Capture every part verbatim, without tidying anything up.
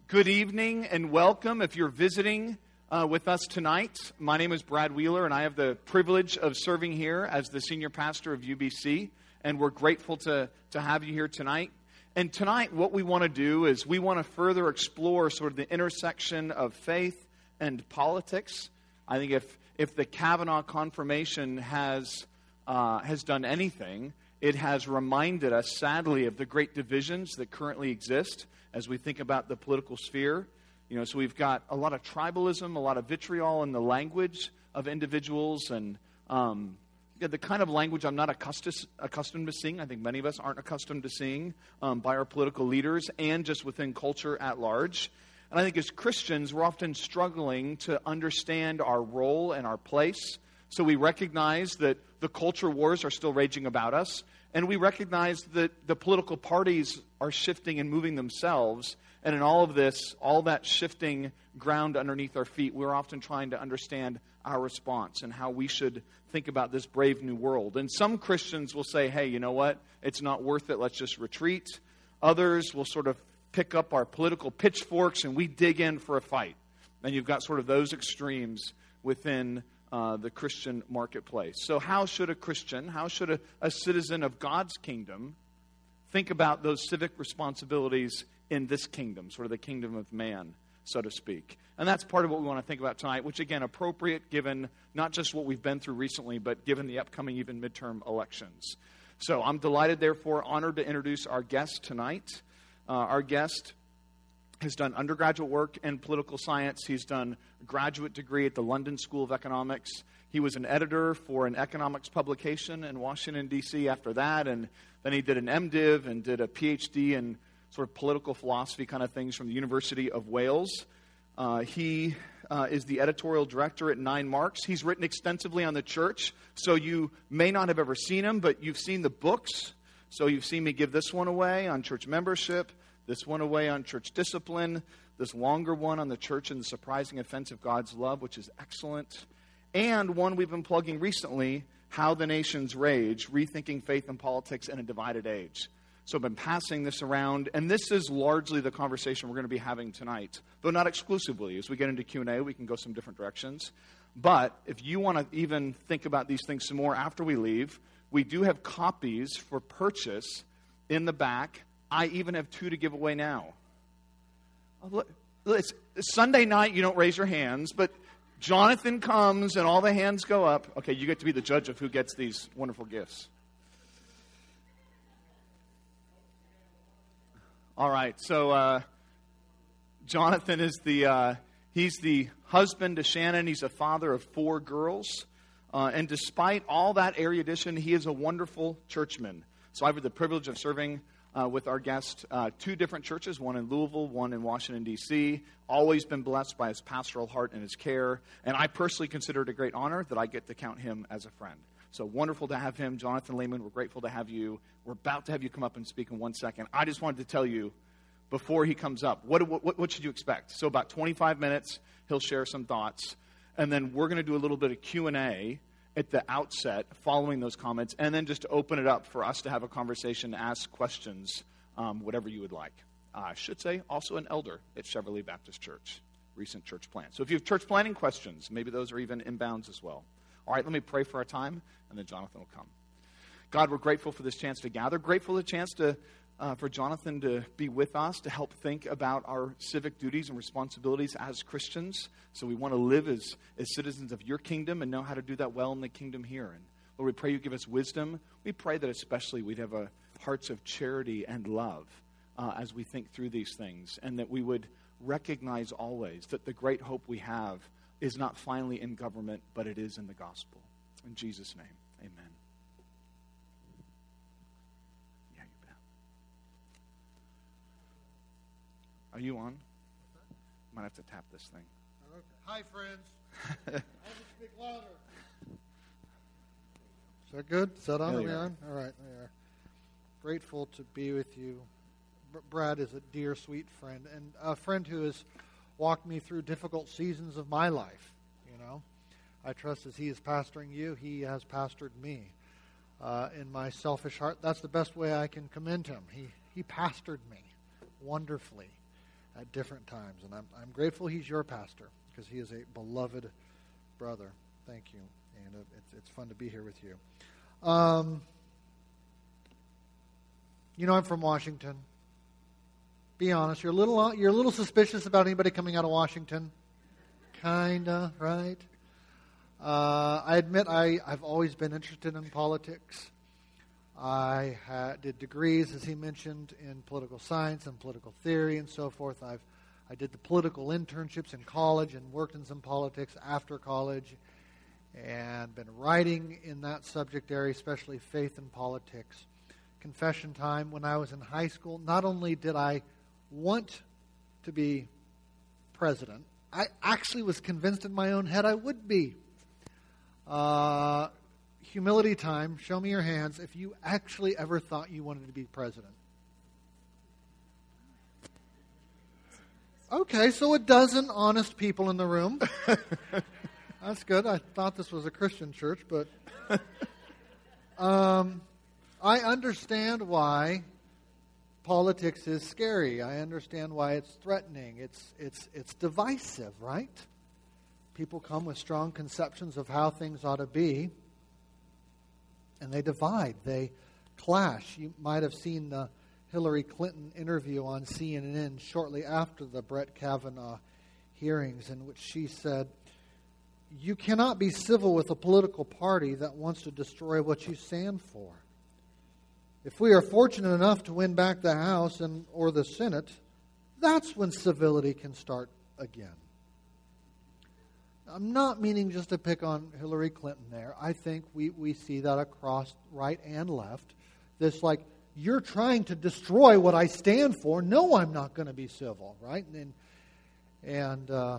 Good evening and welcome. If you're visiting uh, with us tonight, my name is Brad Wheeler, and I have the privilege of serving here as the senior pastor of U B C, and we're grateful to, to have you here tonight. And tonight, what we want to do is we want to further explore sort of the intersection of faith and politics. I think if if the Kavanaugh confirmation has uh, has done anything, it has reminded us, sadly, of the great divisions that currently exist as we think about the political sphere. You know, so we've got a lot of tribalism, a lot of vitriol in the language of individuals, and um, the kind of language I'm not accustomed, accustomed to seeing. I think many of us aren't accustomed to seeing um, by our political leaders and just within culture at large. And I think as Christians, we're often struggling to understand our role and our place. So we recognize that the culture wars are still raging about us, and we recognize that the political parties are shifting and moving themselves. And in all of this, all that shifting ground underneath our feet, we're often trying to understand our response and how we should think about this brave new world. And some Christians will say, hey, you know what? It's not worth it. Let's just retreat. Others will sort of pick up our political pitchforks and we dig in for a fight. And you've got sort of those extremes within Uh, the Christian marketplace. So how should a Christian, how should a, a citizen of God's kingdom think about those civic responsibilities in this kingdom, sort of the kingdom of man, so to speak? And that's part of what we want to think about tonight, which again, appropriate given not just what we've been through recently, but given the upcoming even midterm elections. So I'm delighted, therefore, honored to introduce our guest tonight. Uh, our guest has done undergraduate work in political science. He's done a graduate degree at the London School of Economics. He was an editor for an economics publication in Washington, D C after that, and then he did an MDiv and did a P H D in sort of political philosophy kind of things from the University of Wales. Uh, he uh, is the editorial director at Nine Marks. He's written extensively on the church, so you may not have ever seen him, but you've seen the books. So you've seen me give this one away on church membership, this one away on church discipline, this longer one on the church and the surprising offense of God's love, which is excellent, and one we've been plugging recently, How the Nations Rage, Rethinking Faith and Politics in a Divided Age. So I've been passing this around, and this is largely the conversation we're going to be having tonight, though not exclusively. As we get into Q and A, we can go some different directions. But if you want to even think about these things some more after we leave, we do have copies for purchase in the back. I even have two to give away now. It's Sunday night, you don't raise your hands, but Jonathan comes and all the hands go up. Okay, you get to be the judge of who gets these wonderful gifts. All right, so uh, Jonathan is the, uh, he's the husband to Shannon. He's a father of four girls. Uh, and despite all that erudition, he is a wonderful churchman. So I've had the privilege of serving Uh, with our guest, uh, two different churches, one in Louisville, one in Washington, D C Always been blessed by his pastoral heart and his care. And I personally consider it a great honor that I get to count him as a friend. So wonderful to have him. Jonathan Lehman, we're grateful to have you. We're about to have you come up and speak in one second. I just wanted to tell you, before he comes up, what, what, what should you expect? So about twenty-five minutes, he'll share some thoughts. And then we're going to do a little bit of Q and A at the outset, following those comments, and then just to open it up for us to have a conversation, ask questions, um, whatever you would like. Uh, I should say, also an elder at Chevrolet Baptist Church, recent church plant. So if you have church planning questions, maybe those are even inbounds as well. All right, let me pray for our time, and then Jonathan will come. God, we're grateful for this chance to gather, grateful for the chance to Uh, for Jonathan to be with us, to help think about our civic duties and responsibilities as Christians. So we want to live as, as citizens of your kingdom and know how to do that well in the kingdom here. And Lord, we pray you give us wisdom. We pray that especially we'd have a hearts of charity and love uh, as we think through these things, and that we would recognize always that the great hope we have is not finally in government, but it is in the gospel. In Jesus' name, amen. Are you on? Might have to tap this thing. Okay. Hi, friends. I'll just speak louder. Is that good? Is that on? Are we on? All right. We are grateful to be with you. B- Brad is a dear, sweet friend, and a friend who has walked me through difficult seasons of my life. You know, I trust as he is pastoring you, he has pastored me. Uh, in my selfish heart, that's the best way I can commend him. He he pastored me wonderfully. at different times. And I'm, I'm grateful he's your pastor because he is a beloved brother. Thank you. And uh, it's, it's fun to be here with you. Um, you know, I'm from Washington. Be honest, you're a little you're a little suspicious about anybody coming out of Washington. Kinda, right? Uh, I admit I, I've always been interested in politics. I had, did degrees, as he mentioned, in political science and political theory and so forth. I've I did the political internships in college and worked in some politics after college, and been writing in that subject area, especially faith and politics. Confession time, when I was in high school, not only did I want to be president, I actually was convinced in my own head I would be. Uh, humility time, show me your hands if you actually ever thought you wanted to be president. Okay, so a dozen honest people in the room. That's good. I thought this was a Christian church, but um, I understand why politics is scary. I understand why it's threatening. It's it's it's divisive, right? People come with strong conceptions of how things ought to be, and they divide. They clash. You might have seen the Hillary Clinton interview on C N N shortly after the Brett Kavanaugh hearings, in which she said, "You cannot be civil with a political party that wants to destroy what you stand for. If we are fortunate enough to win back the House and or the Senate, that's when civility can start again." I'm not meaning just to pick on Hillary Clinton there. I think we, we see that across right and left. This like, you're trying to destroy what I stand for. No, I'm not going to be civil, right? And, and uh,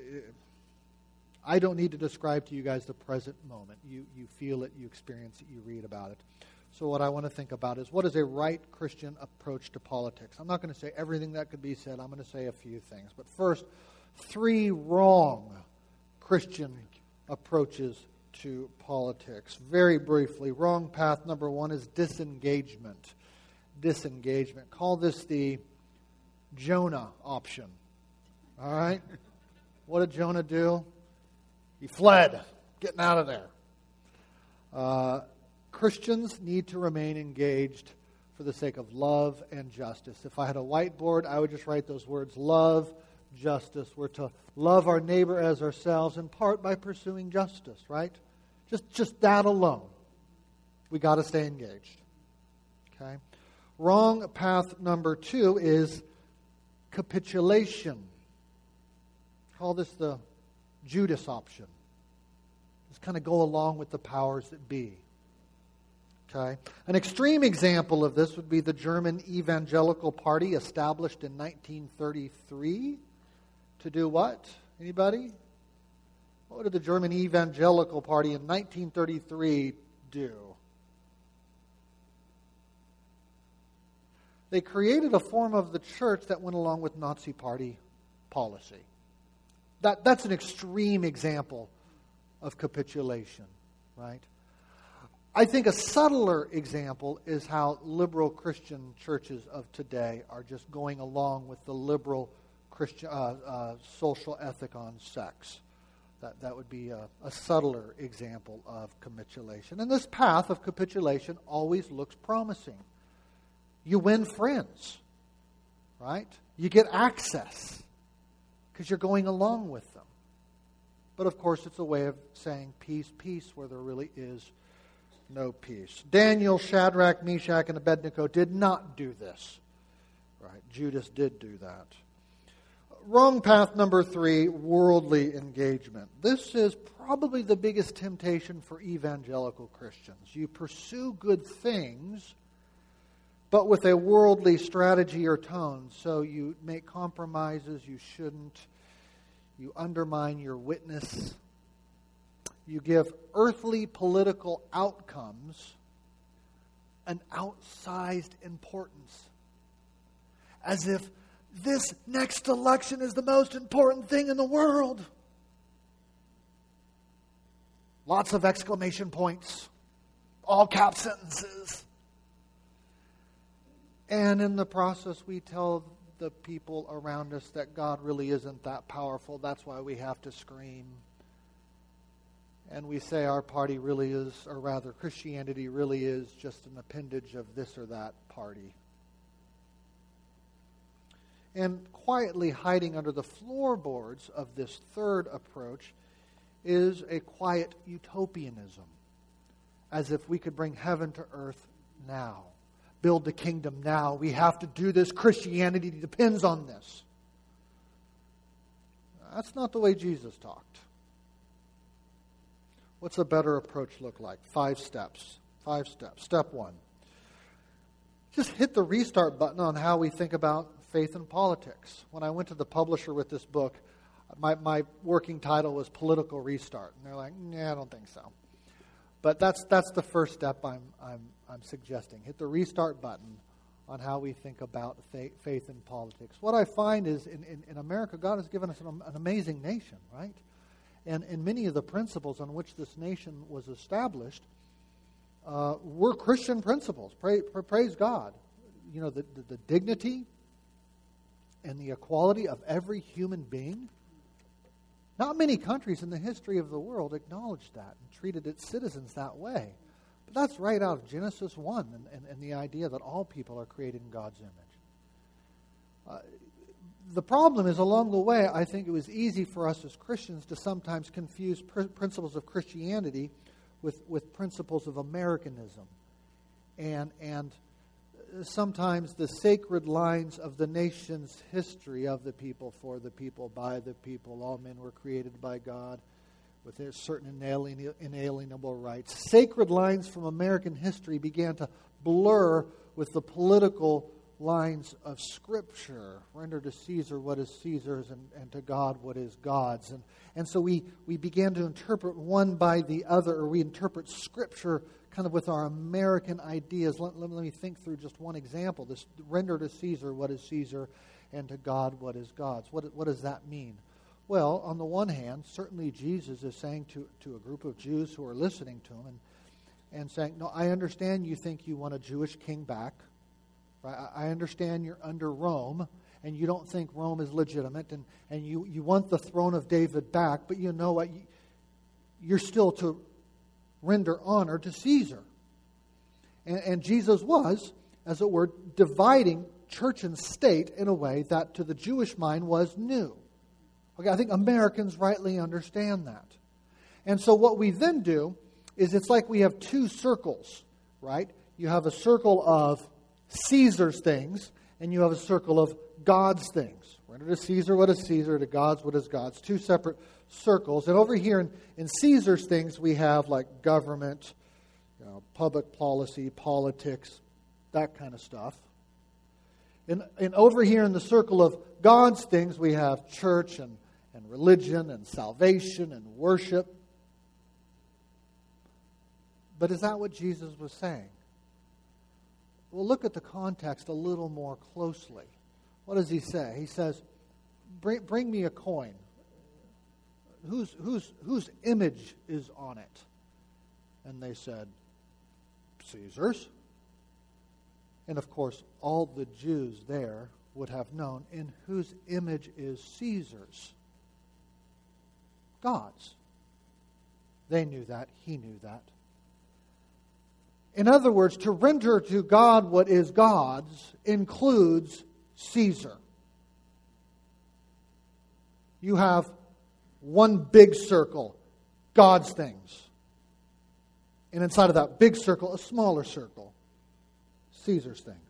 I don't need to describe to you guys the present moment. You, you feel it, you experience it, you read about it. So what I want to think about is, what is a right Christian approach to politics? I'm not going to say everything that could be said. I'm going to say a few things. But first, three wrong Christian approaches to politics. Very briefly, wrong path number one is disengagement. Disengagement. Call this the Jonah option. All right? What did Jonah do? He fled, getting out of there. Uh, Christians need to remain engaged for the sake of love and justice. If I had a whiteboard, I would just write those words, love, justice. We're to love our neighbor as ourselves, in part by pursuing justice, right? Just, just that alone. We got to stay engaged. Okay? Wrong path number two is capitulation. Call this the Judas option. Just kind of go along with the powers that be. Okay. An extreme example of this would be the German Evangelical Party, established in nineteen thirty-three. To do what? Anybody? What did the German Evangelical Party in nineteen thirty-three do? They created a form of the church that went along with Nazi Party policy. That, that's an extreme example of capitulation, right? I think a subtler example is how liberal Christian churches of today are just going along with the liberal Christian uh, uh, social ethic on sex. That that would be a, a subtler example of capitulation. And this path of capitulation always looks promising. You win friends, right? You get access because you're going along with them. But of course, it's a way of saying peace, peace, where there really is no peace. Daniel, Shadrach, Meshach, and Abednego did not do this. Right? Judas did do that. Wrong path number three, worldly engagement. This is probably the biggest temptation for evangelical Christians. You pursue good things, but with a worldly strategy or tone. So you make compromises you shouldn't. You undermine your witness. You give earthly political outcomes an outsized importance. As if this next election is the most important thing in the world. Lots of exclamation points. All cap sentences. And in the process, we tell the people around us that God really isn't that powerful. That's why we have to scream. And we say our party really is, or rather Christianity really is just an appendage of this or that party. And quietly hiding under the floorboards of this third approach is a quiet utopianism, as if we could bring heaven to earth now, build the kingdom now. We have to do this. Christianity depends on this. That's not the way Jesus talked. What's a better approach look like? Five steps. Five steps. Step one. Just hit the restart button on how we think about faith and politics. When I went to the publisher with this book, my, my working title was Political Restart. And they're like, nah, I don't think so. But that's that's the first step I'm I'm I'm suggesting. Hit the restart button on how we think about faith, faith and politics. What I find is in, in, in America, God has given us an, an amazing nation, right? And, and many of the principles on which this nation was established uh, were Christian principles. Pray, praise God. You know, the, the, the dignity and the equality of every human being. Not many countries in the history of the world acknowledged that and treated its citizens that way. But that's right out of Genesis one and, and, and the idea that all people are created in God's image. Uh, The problem is, along the way, I think it was easy for us as Christians to sometimes confuse pr- principles of Christianity with, with principles of Americanism. And, and sometimes the sacred lines of the nation's history of the people, for the people, by the people, all men were created by God with their certain inalien- inalienable rights. Sacred lines from American history began to blur with the political lines of Scripture. Render to Caesar what is Caesar's, and, and to God what is God's. And, and so we, we began to interpret one by the other, or we interpret Scripture kind of with our American ideas. Let, let, let me think through just one example. This render to Caesar what is Caesar, and to God what is God's. What, what does that mean? Well, on the one hand, certainly Jesus is saying to, to a group of Jews who are listening to him and, and saying, no, I understand you think you want a Jewish king back. Right? I understand you're under Rome, and you don't think Rome is legitimate, and, and you, you want the throne of David back, but you know what? You're still to render honor to Caesar. And, and Jesus was, as it were, dividing church and state in a way that to the Jewish mind was new. Okay, I think Americans rightly understand that. And so what we then do is it's like we have two circles, right? You have a circle of Caesar's things, and you have a circle of God's things. Render to Caesar what is Caesar, to God's what is God's. Two separate circles. And over here in, in Caesar's things, we have like government, you know, public policy, politics, that kind of stuff. And, and over here in the circle of God's things, we have church and, and religion and salvation and worship. But is that what Jesus was saying? Well, look at the context a little more closely. What does he say? He says, bring, bring me a coin. Whose, whose, whose image is on it? And they said, Caesar's. And of course, all the Jews there would have known, in whose image is Caesar's? God's. They knew that. He knew that. In other words, to render to God what is God's includes Caesar. You have one big circle, God's things. And inside of that big circle, a smaller circle, Caesar's things.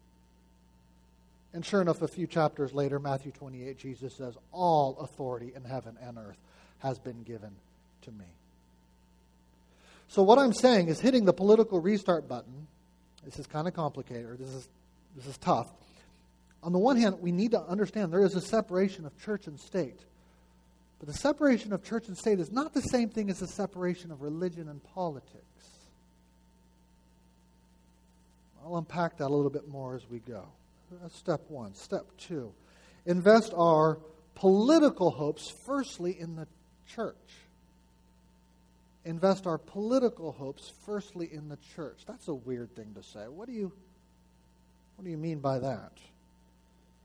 And sure enough, a few chapters later, Matthew twenty-eight, Jesus says, all authority in heaven and earth has been given to me. So what I'm saying is hitting the political restart button, this is kind of complicated, or this is this is tough. On the one hand, we need to understand there is a separation of church and state. But the separation of church and state is not the same thing as the separation of religion and politics. I'll unpack that a little bit more as we go. That's step one. Step two, invest our political hopes firstly in the church. Invest our political hopes firstly in the church. That's a weird thing to say. What do you, what do you mean by that?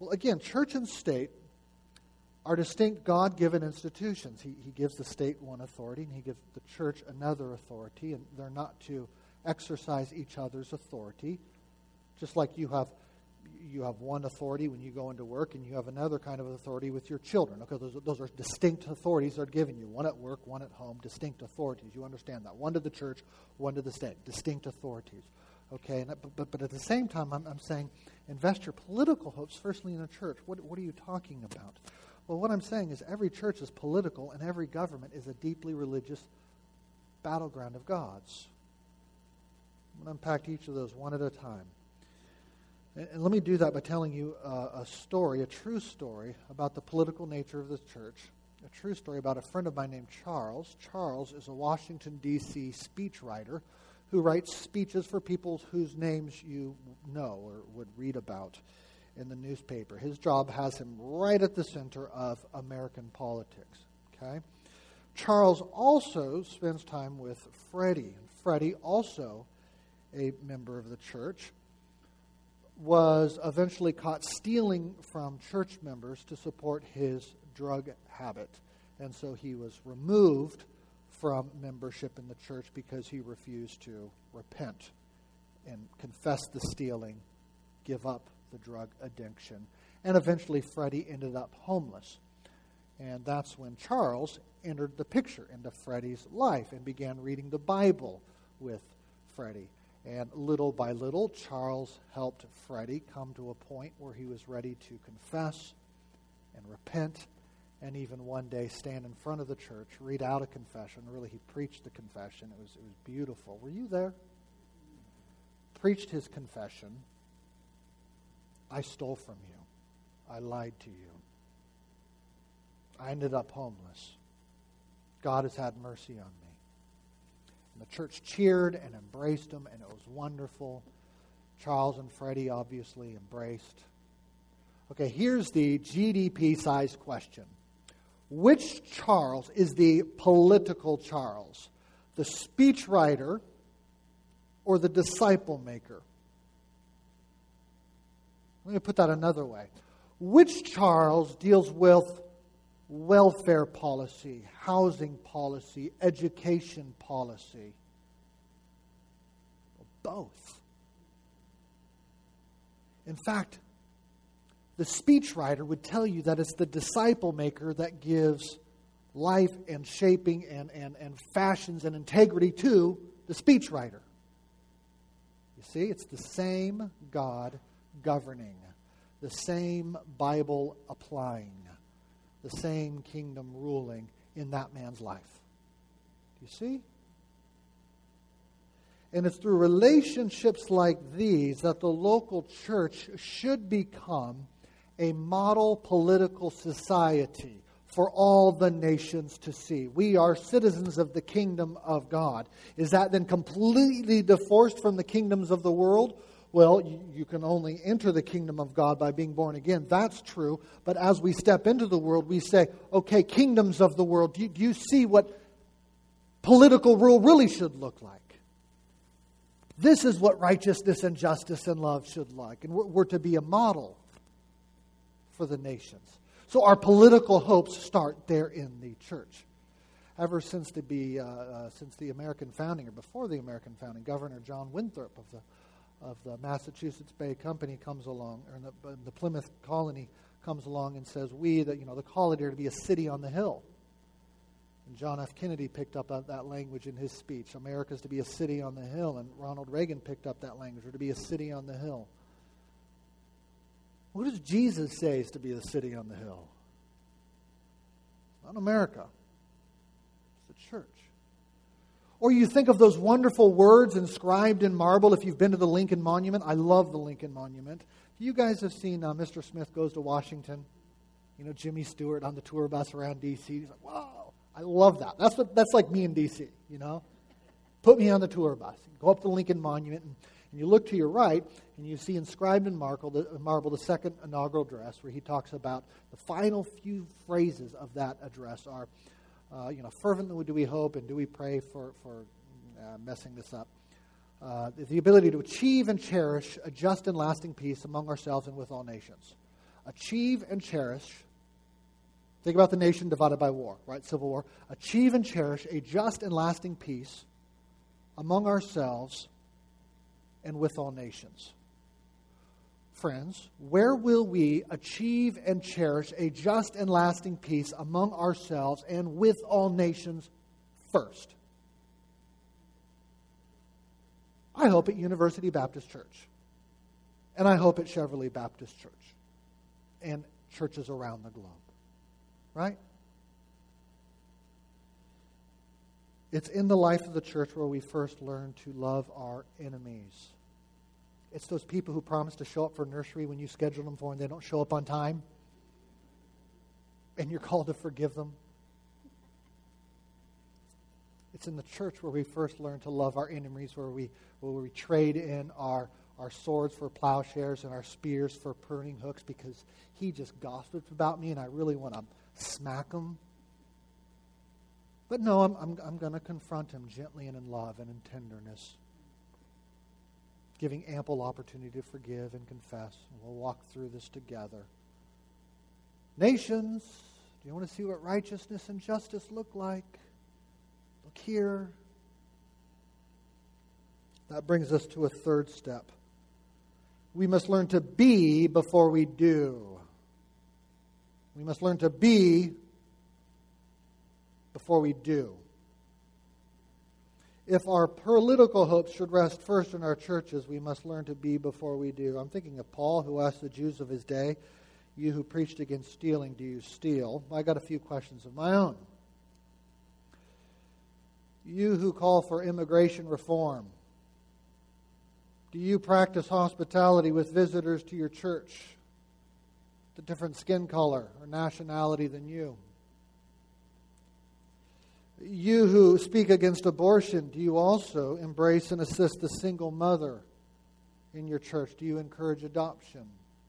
Well, again, church and state are distinct God-given institutions. He, he gives the state one authority, and he gives the church another authority, and they're not to exercise each other's authority. Just like you have you have one authority when you go into work, and you have another kind of authority with your children. Okay, those, those are distinct authorities that are given you. One at work, one at home, distinct authorities. You understand that. One to the church, one to the state. Distinct authorities. Okay, and, but, but, but at the same time, I'm, I'm saying invest your political hopes firstly in a church. What, what are you talking about? Well, what I'm saying is every church is political, and every government is a deeply religious battleground of God's. I'm going to unpack each of those one at a time. And, and let me do that by telling you uh, a story, a true story, about the political nature of the church. A true story about a friend of mine named Charles. Charles is a Washington, D C speechwriter who writes speeches for people whose names you know or would read about in the newspaper. His job has him right at the center of American politics. Okay? Charles also spends time with Freddie. Freddie, also a member of the church, was eventually caught stealing from church members to support his drug habit. And so he was removed from membership in the church because he refused to repent and confess the stealing, give up the drug addiction. And eventually Freddie ended up homeless. And that's when Charles entered the picture into Freddie's life and began reading the Bible with Freddie. And little by little, Charles helped Freddie come to a point where he was ready to confess and repent, and even one day stand in front of the church, read out a confession. Really, he preached the confession. It was, it was beautiful. Were you there? Preached his confession. I stole from you. I lied to you. I ended up homeless. God has had mercy on me. And the church cheered and embraced him, and it was wonderful. Charles and Freddie obviously embraced. Okay, here's the G D P-sized question. Which Charles is the political Charles? The speechwriter or the disciple maker? Let me put that another way. Which Charles deals with welfare policy, housing policy, education policy? Both. In fact, the speechwriter would tell you that it's the disciple maker that gives life and shaping and, and, and fashions and integrity to the speechwriter. You see, it's the same God governing, the same Bible applying, the same kingdom ruling in that man's life. Do you see? And it's through relationships like these that the local church should become a model political society for all the nations to see. We are citizens of the kingdom of God. Is that then completely divorced from the kingdoms of the world? Well, you, you can only enter the kingdom of God by being born again. That's true. But as we step into the world, we say, okay, kingdoms of the world, do you, do you see what political rule really should look like? This is what righteousness and justice and love should look like. And we're, we're to be a model for the nations. So our political hopes start there in the church. Ever since the be, uh, uh, since the American founding, or before the American founding, Governor John Winthrop of the of the Massachusetts Bay Company comes along, or the, the Plymouth Colony comes along and says, "We, that you know, the colony are to be a city on the hill." And John F. Kennedy picked up that, that language in his speech. America's to be a city on the hill, and Ronald Reagan picked up that language, or to be a city on the hill. What does Jesus say is to be a city on the hill? Not America. It's the church. Or you think of those wonderful words inscribed in marble. If you've been to the Lincoln Monument, I love the Lincoln Monument. You guys have seen uh, Mister Smith Goes to Washington. You know, Jimmy Stewart on the tour bus around D C He's like, wow, I love that. That's what that's like me in D C, you know. Put me on the tour bus. Go up to the Lincoln Monument, and, and you look to your right, and you see inscribed in marble the, marble the second inaugural address, where he talks about the final few phrases of that address are, Uh, you know, fervently do we hope and do we pray for, for uh, messing this up. Uh, the ability to achieve and cherish a just and lasting peace among ourselves and with all nations. achieve and cherish, think about the nation divided by war, right? Civil war. Achieve and cherish a just and lasting peace among ourselves and with all nations. Friends, where will we achieve and cherish a just and lasting peace among ourselves and with all nations first? I hope at University Baptist Church. And I hope at Cheverly Baptist Church. And churches around the globe. Right? It's in the life of the church where we first learn to love our enemies. It's those people who promise to show up for nursery when you schedule them for and they don't show up on time. And you're called to forgive them. It's in the church where we first learn to love our enemies, where we where we trade in our, our swords for plowshares and our spears for pruning hooks because he just gossiped about me and I really want to smack him. But no, I'm, I'm, I'm going to confront him gently and in love and in tenderness, giving ample opportunity to forgive and confess. We'll walk through this together. Nations, do you want to see what righteousness and justice look like? Look here. That brings us to a third step. We must learn to be before we do. We must learn to be before we do. If our political hopes should rest first in our churches, we must learn to be before we do. I'm thinking of Paul, who asked the Jews of his day, "You who preached against stealing, do you steal?" I got a few questions of my own. You who call for immigration reform, do you practice hospitality with visitors to your church, the different skin color or nationality than you? You who speak against abortion, do you also embrace and assist the single mother in your church? Do you encourage adoption?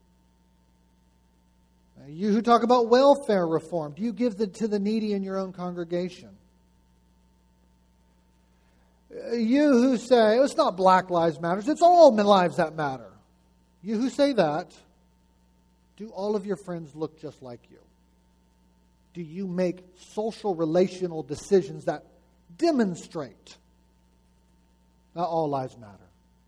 You who talk about welfare reform, do you give the, to the needy in your own congregation? You who say, it's not Black Lives Matter, it's all lives that matter. You who say that, do all of your friends look just like you? Do you make social relational decisions that demonstrate that all lives matter?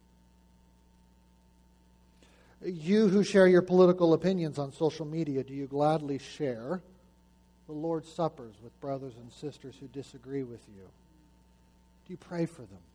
You who share your political opinions on social media, do you gladly share the Lord's Suppers with brothers and sisters who disagree with you? Do you pray for them?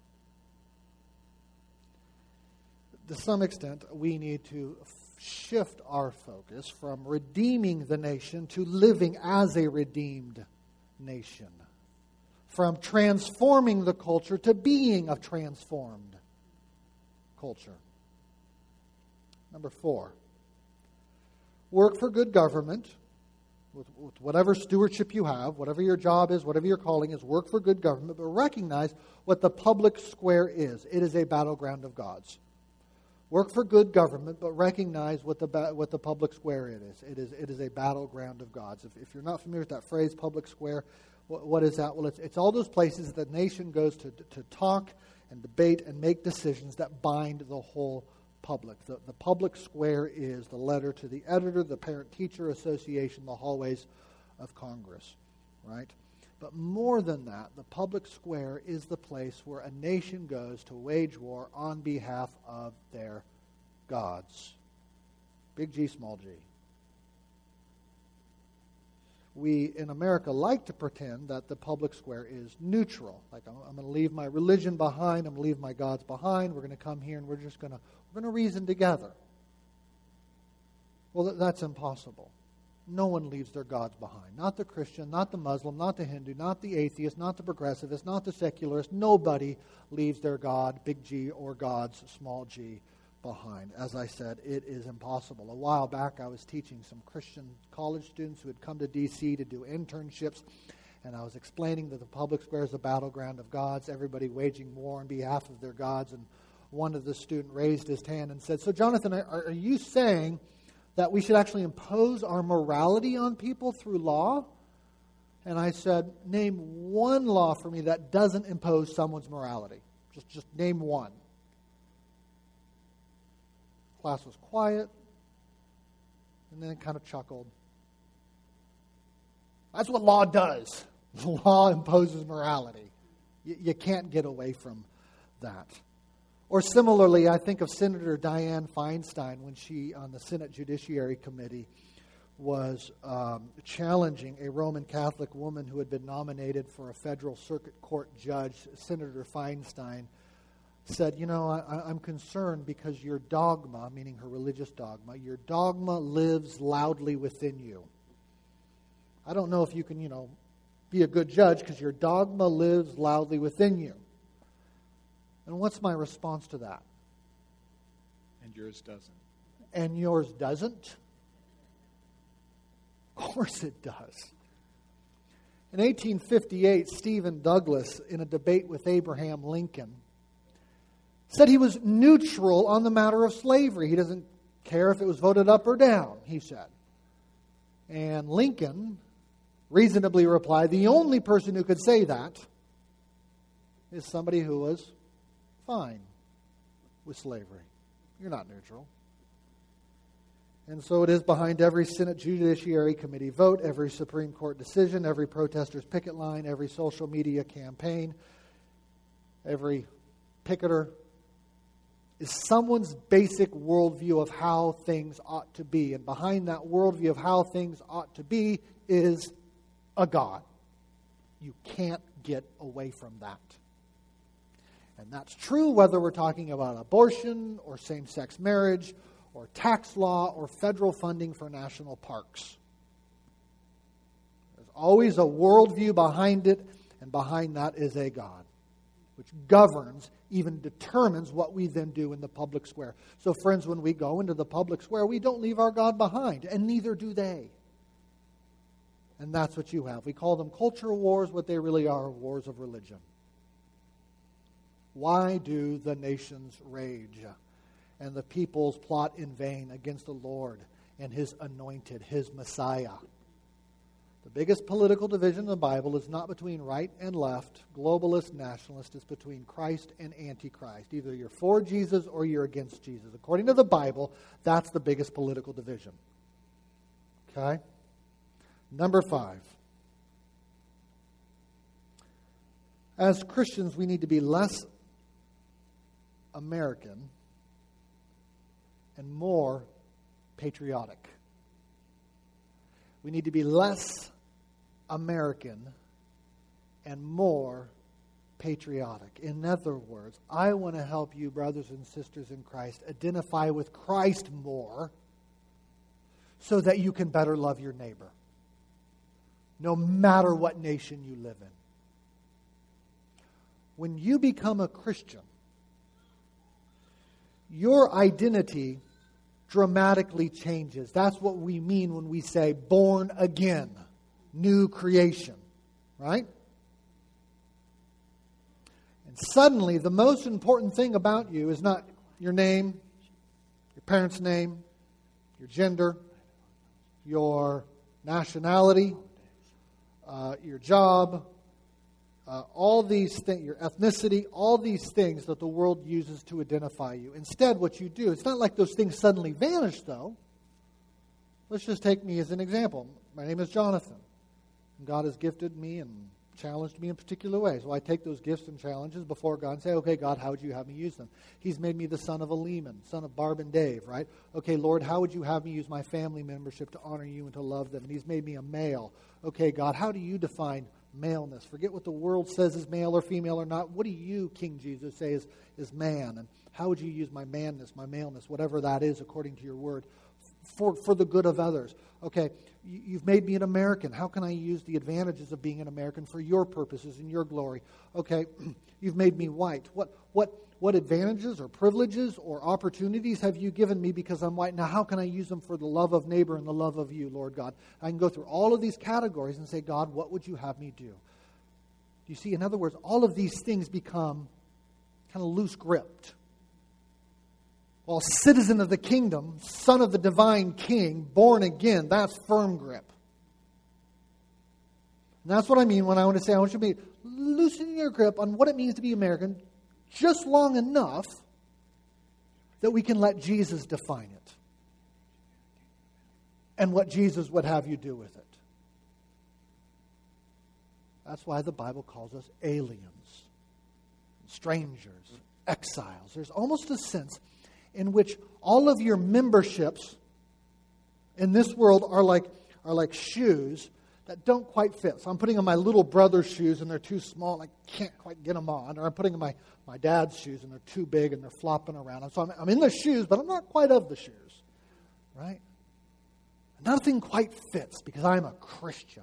To some extent, we need to shift our focus from redeeming the nation to living as a redeemed nation. From transforming the culture to being a transformed culture. Number four, work for good government. With, with whatever stewardship you have, whatever your job is, whatever your calling is, work for good government, but recognize what the public square is. It is a battleground of gods. Work for good government, but recognize what the what the public square it is. It is it is a battleground of gods. If, if you're not familiar with that phrase, public square, what, what is that? Well, it's it's all those places the nation goes to to talk and debate and make decisions that bind the whole public. The, the public square is the letter to the editor, the parent-teacher association, the hallways of Congress, right? But more than that, the public square is the place where a nation goes to wage war on behalf of their gods. Big G, small g. We in America like to pretend that the public square is neutral. Like, I'm, I'm going to leave my religion behind, I'm going to leave my gods behind, we're going to come here and we're just going to we're going to reason together. Well, that, that's impossible. No one leaves their gods behind. Not the Christian, not the Muslim, not the Hindu, not the atheist, not the progressivist, not the secularist. Nobody leaves their God, big G, or gods, small g, behind. As I said, it is impossible. A while back, I was teaching some Christian college students who had come to D C to do internships, and I was explaining that the public square is a battleground of gods, everybody waging war on behalf of their gods, and one of the students raised his hand and said, "So, Jonathan, are, are you saying that we should actually impose our morality on people through law?" And I said, "Name one law for me that doesn't impose someone's morality. Just, just name one." Class was quiet. And then kind of chuckled. That's what law does. The law imposes morality. You, you can't get away from that. Or similarly, I think of Senator Dianne Feinstein when she, on the Senate Judiciary Committee, was um, challenging a Roman Catholic woman who had been nominated for a federal circuit court judge. Senator Feinstein said, you know, I, I'm concerned because your dogma, meaning her religious dogma, your dogma lives loudly within you. I don't know if you can, you know, be a good judge because your dogma lives loudly within you. And what's my response to that? And yours doesn't. And yours doesn't? Of course it does. In eighteen fifty-eight, Stephen Douglas, in a debate with Abraham Lincoln, said he was neutral on the matter of slavery. He doesn't care if it was voted up or down, he said. And Lincoln reasonably replied, the only person who could say that is somebody who was fine with slavery. You're not neutral. And so it is behind every Senate Judiciary Committee vote, every Supreme Court decision, every protester's picket line, every social media campaign, every picketer, is someone's basic worldview of how things ought to be. And behind that worldview of how things ought to be is a God. You can't get away from that. And that's true whether we're talking about abortion or same-sex marriage or tax law or federal funding for national parks. There's always a worldview behind it, and behind that is a God, which governs, even determines what we then do in the public square. So friends, when we go into the public square, we don't leave our God behind, and neither do they. And that's what you have. We call them culture wars. What they really are, wars of religion. Why do the nations rage and the peoples plot in vain against the Lord and His anointed, His Messiah? The biggest political division in the Bible is not between right and left, globalist, nationalist. It's between Christ and Antichrist. Either you're for Jesus or you're against Jesus. According to the Bible, that's the biggest political division. Okay? Number five. As Christians, we need to be less American and more patriotic. We need to be less American and more patriotic. In other words, I want to help you, brothers and sisters in Christ, identify with Christ more so that you can better love your neighbor, no matter what nation you live in. When you become a Christian, your identity dramatically changes. That's what we mean when we say born again, new creation, right? And suddenly, the most important thing about you is not your name, your parents' name, your gender, your nationality, uh, your job, Uh, all these things, your ethnicity, all these things that the world uses to identify you. Instead, what you do, it's not like those things suddenly vanish, though. Let's just take me as an example. My name is Jonathan. And God has gifted me and challenged me in particular ways. So I take those gifts and challenges before God and say, okay, God, how would you have me use them? He's made me the son of a Lehman, son of Barb and Dave, right? Okay, Lord, how would you have me use my family membership to honor you and to love them? And He's made me a male. Okay, God, how do you define maleness? Forget what the world says is male or female or not. What do you, King Jesus, say is, is man? And how would you use my manness, my maleness, whatever that is according to your word, for, for the good of others? Okay, you, you've made me an American. How can I use the advantages of being an American for your purposes and your glory? Okay, you've made me white. What, what, what advantages or privileges or opportunities have you given me because I'm white? Now, how can I use them for the love of neighbor and the love of you, Lord God? I can go through all of these categories and say, God, what would you have me do? Do you see? In other words, all of these things become kind of loose-gripped. While citizen of the kingdom, son of the divine king, born again, that's firm grip. And that's what I mean when I want to say I want you to be loosening your grip on what it means to be American just long enough that we can let Jesus define it. and what Jesus would have you do with it. That's why the Bible calls us aliens, strangers, exiles. There's almost a sense in which all of your memberships in this world are like, are like shoes that don't quite fit. So I'm putting on my little brother's shoes and they're too small and I can't quite get them on. Or I'm putting on my, my dad's shoes and they're too big and they're flopping around. And so I'm, I'm in the shoes, but I'm not quite of the shoes. Right? Nothing quite fits because I'm a Christian.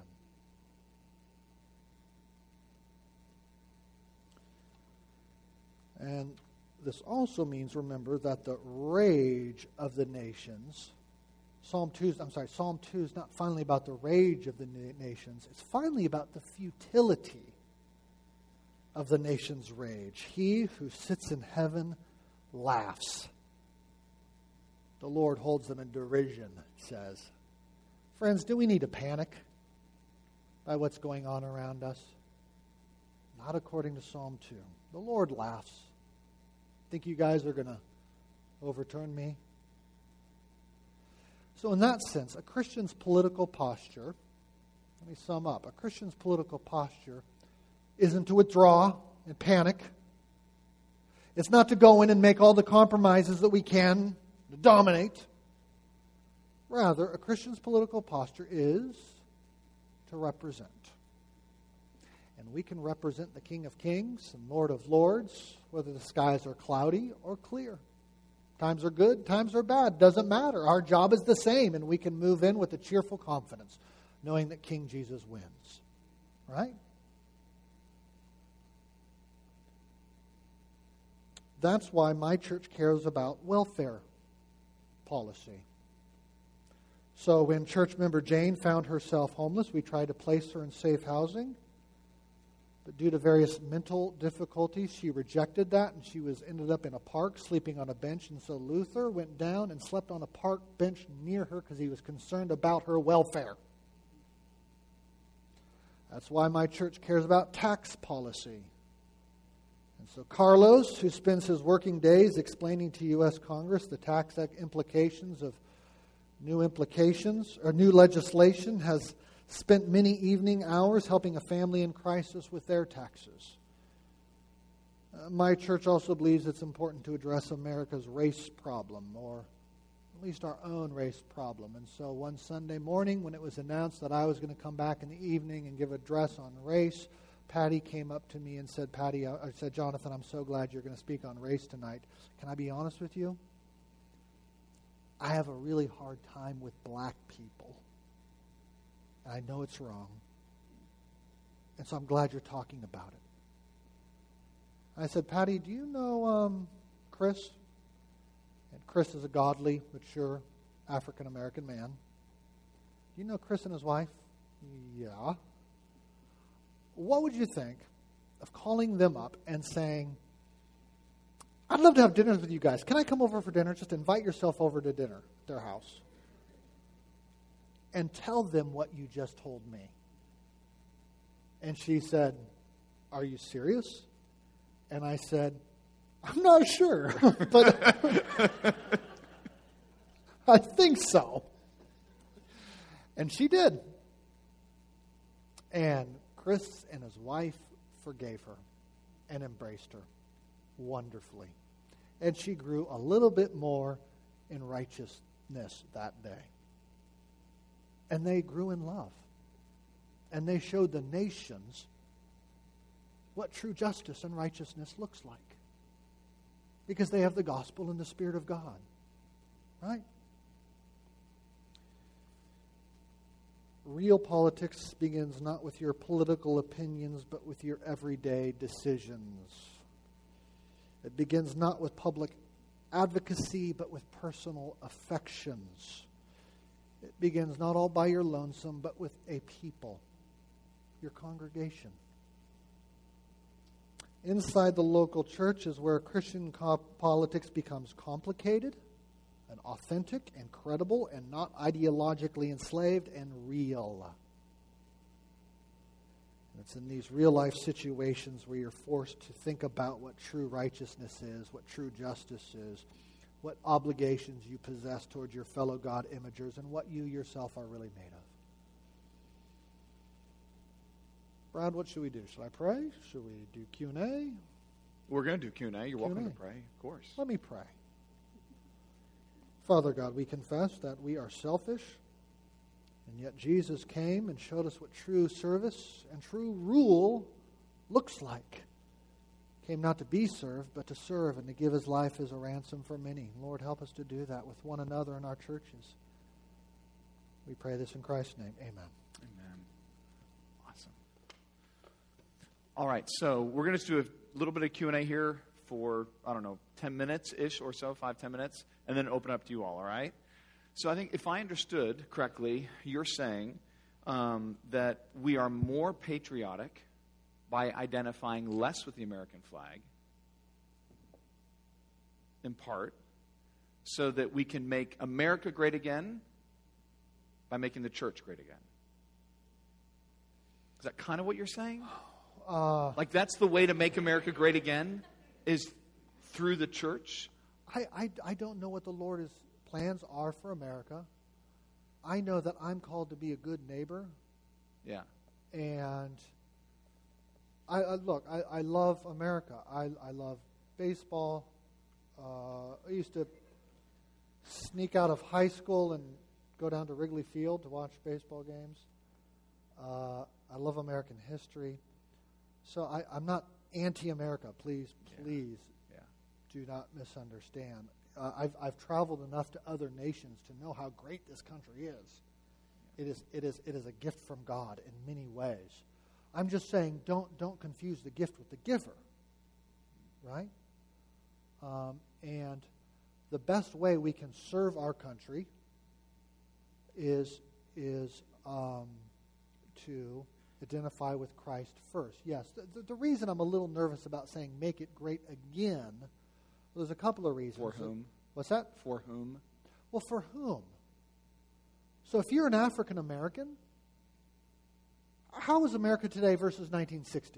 And this also means, remember, that the rage of the nations, Psalm two, I'm sorry, Psalm two is not finally about the rage of the nations. It's finally about the futility of the nation's rage. He who sits in heaven laughs. The Lord holds them in derision, it says. Friends, do we need to panic by what's going on around us? Not according to Psalm two. The Lord laughs. Think you guys are going to overturn me? So in that sense, a Christian's political posture, let me sum up. A Christian's political posture isn't to withdraw and panic. It's not to go in and make all the compromises that we can to dominate. Rather, a Christian's political posture is to represent. And we can represent the King of Kings and Lord of Lords, whether the skies are cloudy or clear. Times are good, times are bad. Doesn't matter. Our job is the same, and we can move in with a cheerful confidence, knowing that King Jesus wins. Right? That's why my church cares about welfare policy. So when church member Jane found herself homeless, we tried to place her in safe housing. But due to various mental difficulties, she rejected that, and she was ended up in a park sleeping on a bench. And so Luther went down and slept on a park bench near her because he was concerned about her welfare. That's why my church cares about tax policy. And so Carlos, who spends his working days explaining to U S Congress the tax implications of new implications or new legislation, has spent many evening hours helping a family in crisis with their taxes. Uh, my church also believes it's important to address America's race problem, or at least our own race problem. And so one Sunday morning, when it was announced that I was going to come back in the evening and give an address on race, Patty came up to me and said, Patty, I said, Jonathan, I'm so glad you're going to speak on race tonight. Can I be honest with you? I have a really hard time with black people. I know it's wrong. And so I'm glad you're talking about it. I said, Patty, do you know um, Chris? And Chris is a godly, mature, African-American man. Do you know Chris and his wife? Yeah. What would you think of calling them up and saying, I'd love to have dinners with you guys. Can I come over for dinner? Just invite yourself over to dinner at their house. And tell them what you just told me. And she said, are you serious? And I said, I'm not sure, but I think so. And she did. And Chris and his wife forgave her and embraced her wonderfully. And she grew a little bit more in righteousness that day. And they grew in love. And they showed the nations what true justice and righteousness looks like. Because they have the gospel and the Spirit of God. Right? Real politics begins not with your political opinions, but with your everyday decisions. It begins not with public advocacy, but with personal affections. It begins not all by your lonesome, but with a people, your congregation. Inside the local church is where Christian co- politics becomes complicated and authentic and credible and not ideologically enslaved and real. And it's in these real-life situations where you're forced to think about what true righteousness is, what true justice is, what obligations you possess towards your fellow God imagers and what you yourself are really made of. Brad, what should we do? Should I pray? Should we do Q and A? We're going to do Q and A. You're Q and A. welcome to pray, of course. Let me pray. Father God, we confess that we are selfish, and yet Jesus came and showed us what true service and true rule looks like. Came not to be served, but to serve and to give his life as a ransom for many. Lord, help us to do that with one another in our churches. We pray this in Christ's name. Amen. Amen. Awesome. All right, so we're going to do a little bit of Q and A here for, I don't know, ten minutes-ish or so, five, ten minutes, and then open up to you all, all right? So I think if I understood correctly, you're saying um, that we are more patriotic by identifying less with the American flag, in part, so that we can make America great again by making the church great again. Is that kind of what you're saying? Uh, like that's the way to make America great again, is through the church? I, I, I don't know what the Lord's plans are for America. I know that I'm called to be a good neighbor. Yeah. And I, I look, I, I love America. I, I love baseball. Uh, I used to sneak out of high school and go down to Wrigley Field to watch baseball games. Uh, I love American history. So I, I'm not anti-America. Please, please yeah. Yeah. do not misunderstand. Uh, I've, I've traveled enough to other nations to know how great this country is. It is, it is, it is a gift from God in many ways. I'm just saying, don't don't confuse the gift with the giver, right? Um, and the best way we can serve our country is is um, to identify with Christ first. Yes, the, the reason I'm a little nervous about saying make it great again, well, there's a couple of reasons. For whom? What's that? For whom? Well, for whom? So if you're an African American, how is America today versus nineteen sixty?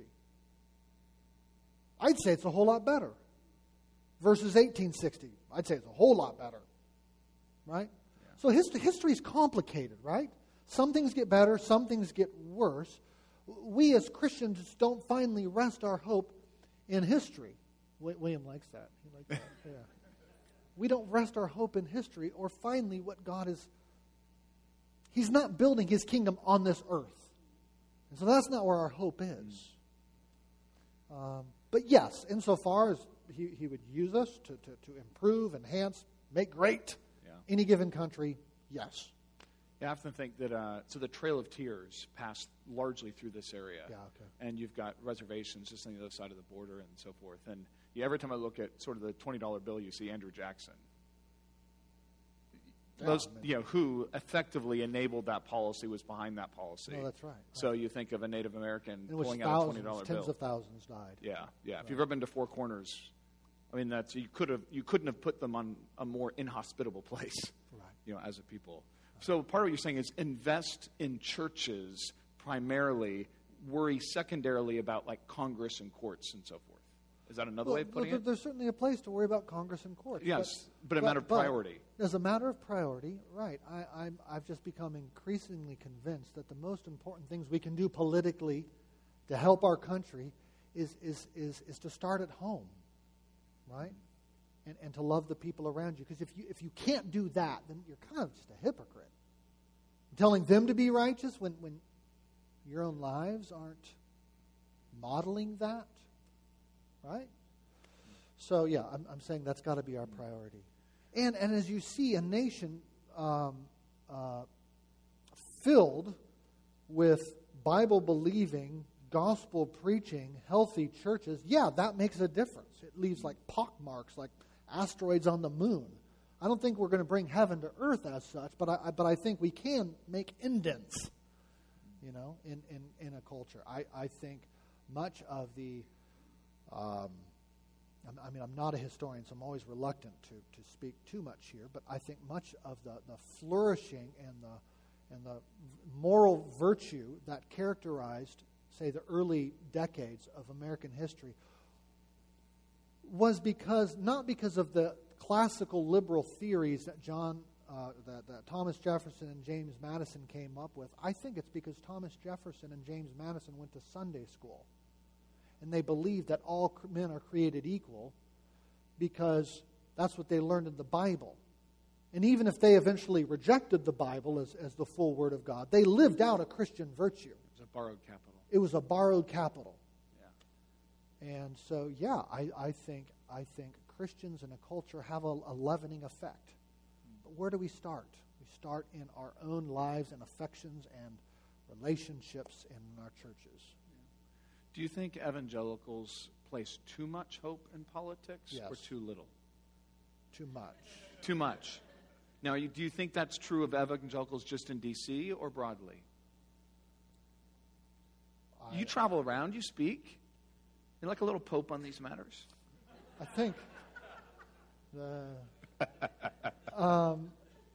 I'd say it's a whole lot better. Versus eighteen sixty, I'd say it's a whole lot better. Right? Yeah. So history, history is complicated, right? Some things get better, some things get worse. We as Christians don't finally rest our hope in history. William likes that. He likes that. Yeah. We don't rest our hope in history or finally what God is. He's not building his kingdom on this earth. And so that's not where our hope is. Um, but yes, insofar as he, he would use us to, to, to improve, enhance, make great yeah. any given country, yes. Yeah, I often think that, uh, so the Trail of Tears passed largely through this area. Yeah, okay. And you've got reservations just on the other side of the border and so forth. And yeah, every time I look at sort of the twenty dollar bill, you see Andrew Jackson. Yeah, Those, I mean, you know, who effectively enabled that policy was behind that policy. No, that's right. right. So you think of a Native American in which pulling out a twenty dollar bill. Tens of thousands died. Yeah, yeah. Right. If you've ever been to Four Corners, I mean, that's you could have you couldn't have put them on a more inhospitable place, right. you know, as a people. Right. So part of what you're saying is invest in churches primarily, worry secondarily about like Congress and courts and so forth. Is that another well, way of putting well, it? There's certainly a place to worry about Congress and courts. Yes, but, but a but, matter of priority. As a matter of priority, right. I, I'm, I've just become increasingly convinced that the most important things we can do politically to help our country is is is, is to start at home, right? And and to love the people around you. Because if you if you can't do that, then you're kind of just a hypocrite. Telling them to be righteous when, when your own lives aren't modeling that. Right? So, yeah, I'm, I'm saying that's got to be our priority. And and as you see a nation um, uh, filled with Bible-believing, gospel-preaching, healthy churches, yeah, that makes a difference. It leaves like pockmarks, like asteroids on the moon. I don't think we're going to bring heaven to earth as such, but I, I but I think we can make indents, you know, in, in, in a culture. I, I think much of the Um, I mean, I'm not a historian, so I'm always reluctant to, to speak too much here, but I think much of the, the flourishing and the and the moral virtue that characterized, say, the early decades of American history was because, not because of the classical liberal theories that John, uh, that, that Thomas Jefferson and James Madison came up with, I think it's because Thomas Jefferson and James Madison went to Sunday school. And they believed that all men are created equal because that's what they learned in the Bible. And even if they eventually rejected the Bible as, as the full Word of God, they lived out a Christian virtue. It was a borrowed capital. It was a borrowed capital. Yeah. And so, yeah, I, I think I think Christians in a culture have a, a leavening effect. But where do we start? We start in our own lives and affections and relationships in our churches. Do you think evangelicals place too much hope in politics Yes. or too little? Too much. Too much. Now, you- do you think that's true of evangelicals just in D C or broadly? I, You travel around, you speak. You're like a little pope on these matters. I think the, um,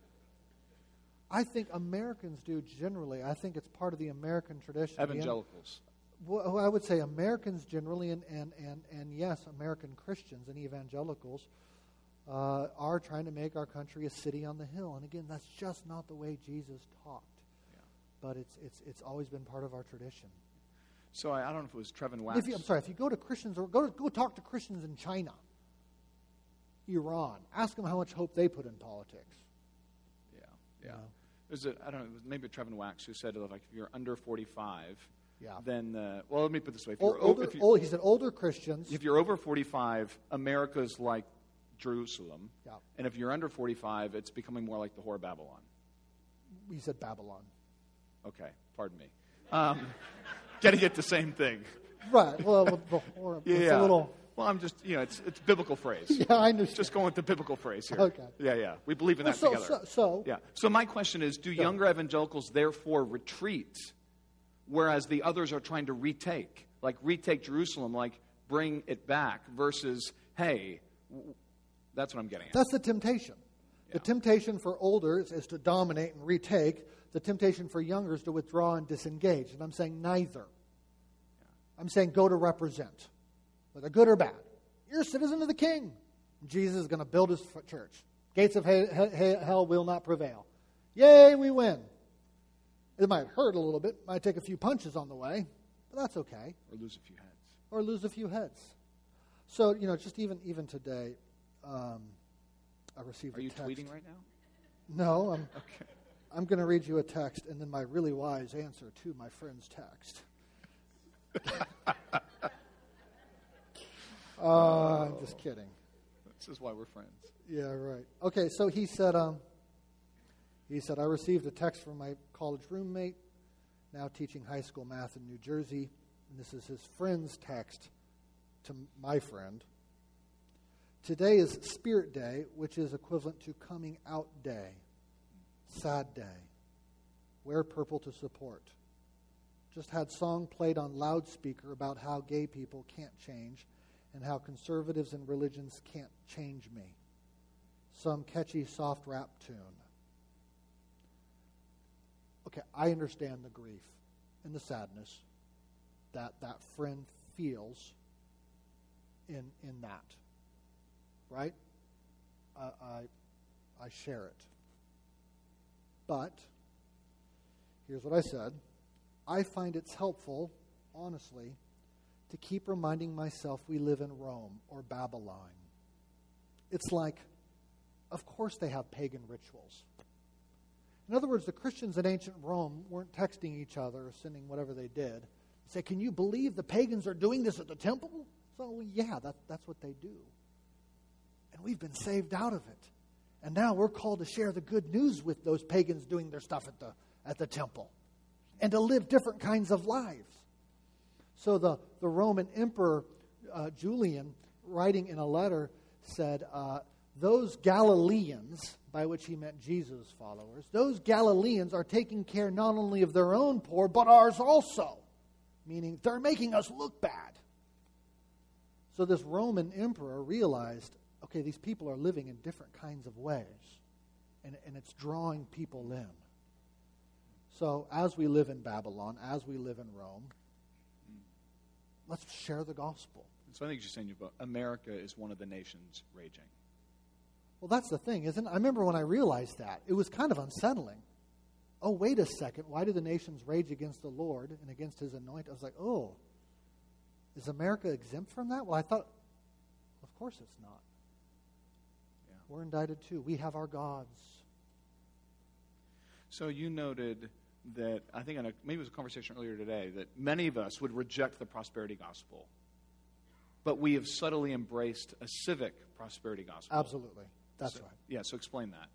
I think Americans do generally. I think it's part of the American tradition. The- Evangelicals. Well, I would say Americans generally, and, and, and, and yes, American Christians and evangelicals uh, are trying to make our country a city on the hill. And again, that's just not the way Jesus talked. Yeah. But it's it's it's always been part of our tradition. So I, I don't know if it was Trevin Wax. If you, I'm sorry, if you go to Christians or go to, go talk to Christians in China, Iran, ask them how much hope they put in politics. Yeah, yeah. You know? There's a, I don't know, it was maybe Trevin Wax who said, like, if you're under forty-five, Yeah. then, uh, well, let me put it this way. If Ol- you're, older, if you, old, he said older Christians. if you're over forty-five, America's like Jerusalem. Yeah. And if you're under forty-five, it's becoming more like the whore of Babylon. He said Babylon. Okay, pardon me. Um, getting at the same thing. Right. Well, the, the, or, Yeah, it's yeah. a little. Well, I'm just, you know, it's it's biblical phrase. Yeah, I understand. Just going with the biblical phrase here. Okay. Yeah, yeah. We believe in Well, that so, together. so, so Yeah. So my question is, do younger evangelicals therefore retreat, whereas the others are trying to retake, like retake Jerusalem, like bring it back, versus, hey, w- that's what I'm getting at. that's the temptation. The Yeah. temptation for olders is to dominate and retake. The temptation for younger is to withdraw and disengage. And I'm saying neither. I'm saying go to represent, whether good or bad. You're a citizen of the King. Jesus is going to build his f- church. Gates of he- he- hell will not prevail. Yay, we win. It might hurt a little bit, might take a few punches on the way, but that's okay. Or lose a few heads. Or lose a few heads. So, you know, just even even today, um, I received Are a you text. tweeting right now? No, I'm, Okay. I'm going to read you a text and then my really wise answer to my friend's text. uh, I'm just kidding. This is why we're friends. Yeah, right. Okay, so he said, um, he said, I received a text from my college roommate, now teaching high school math in New Jersey, and this is his friend's text to my friend. Today is Spirit Day, which is equivalent to Coming Out Day. Sad day. Wear purple to support. Just had song played on loudspeaker about how gay people can't change and how conservatives and religions can't change me. Some catchy soft rap tune. Okay, I understand the grief and the sadness that that friend feels in in that. Right? I I, I share it. But here's what I said. I find it's helpful, honestly, to keep reminding myself we live in Rome or Babylon. It's like, of course they have pagan rituals. In other words, the Christians in ancient Rome weren't texting each other or sending whatever they did. They say, can you believe the pagans are doing this at the temple? So, well, yeah, that, that's what they do. And we've been saved out of it. And now we're called to share the good news with those pagans doing their stuff at the at the temple. And to live different kinds of lives. So the, the Roman Emperor uh, Julian, writing in a letter, said, uh, those Galileans, by which he meant Jesus' followers, those Galileans are taking care not only of their own poor, but ours also. Meaning they're making us look bad. So this Roman emperor realized, okay, these people are living in different kinds of ways. And, and it's drawing people in. So as we live in Babylon, as we live in Rome, let's share the gospel. So I think you're saying about America is one of the nations raging. Well, that's the thing, isn't it? I remember when I realized that. It was kind of unsettling. Oh, wait a second. Why do the nations rage against the Lord and against his anointed? I was like, oh, is America exempt from that? Well, I thought, of course it's not. Yeah. We're indicted too. We have our gods. So you noted that, I think in a, maybe it was a conversation earlier today, that many of us would reject the prosperity gospel. But we have subtly embraced a civic prosperity gospel. Absolutely. That's so, right. Yeah, so explain that.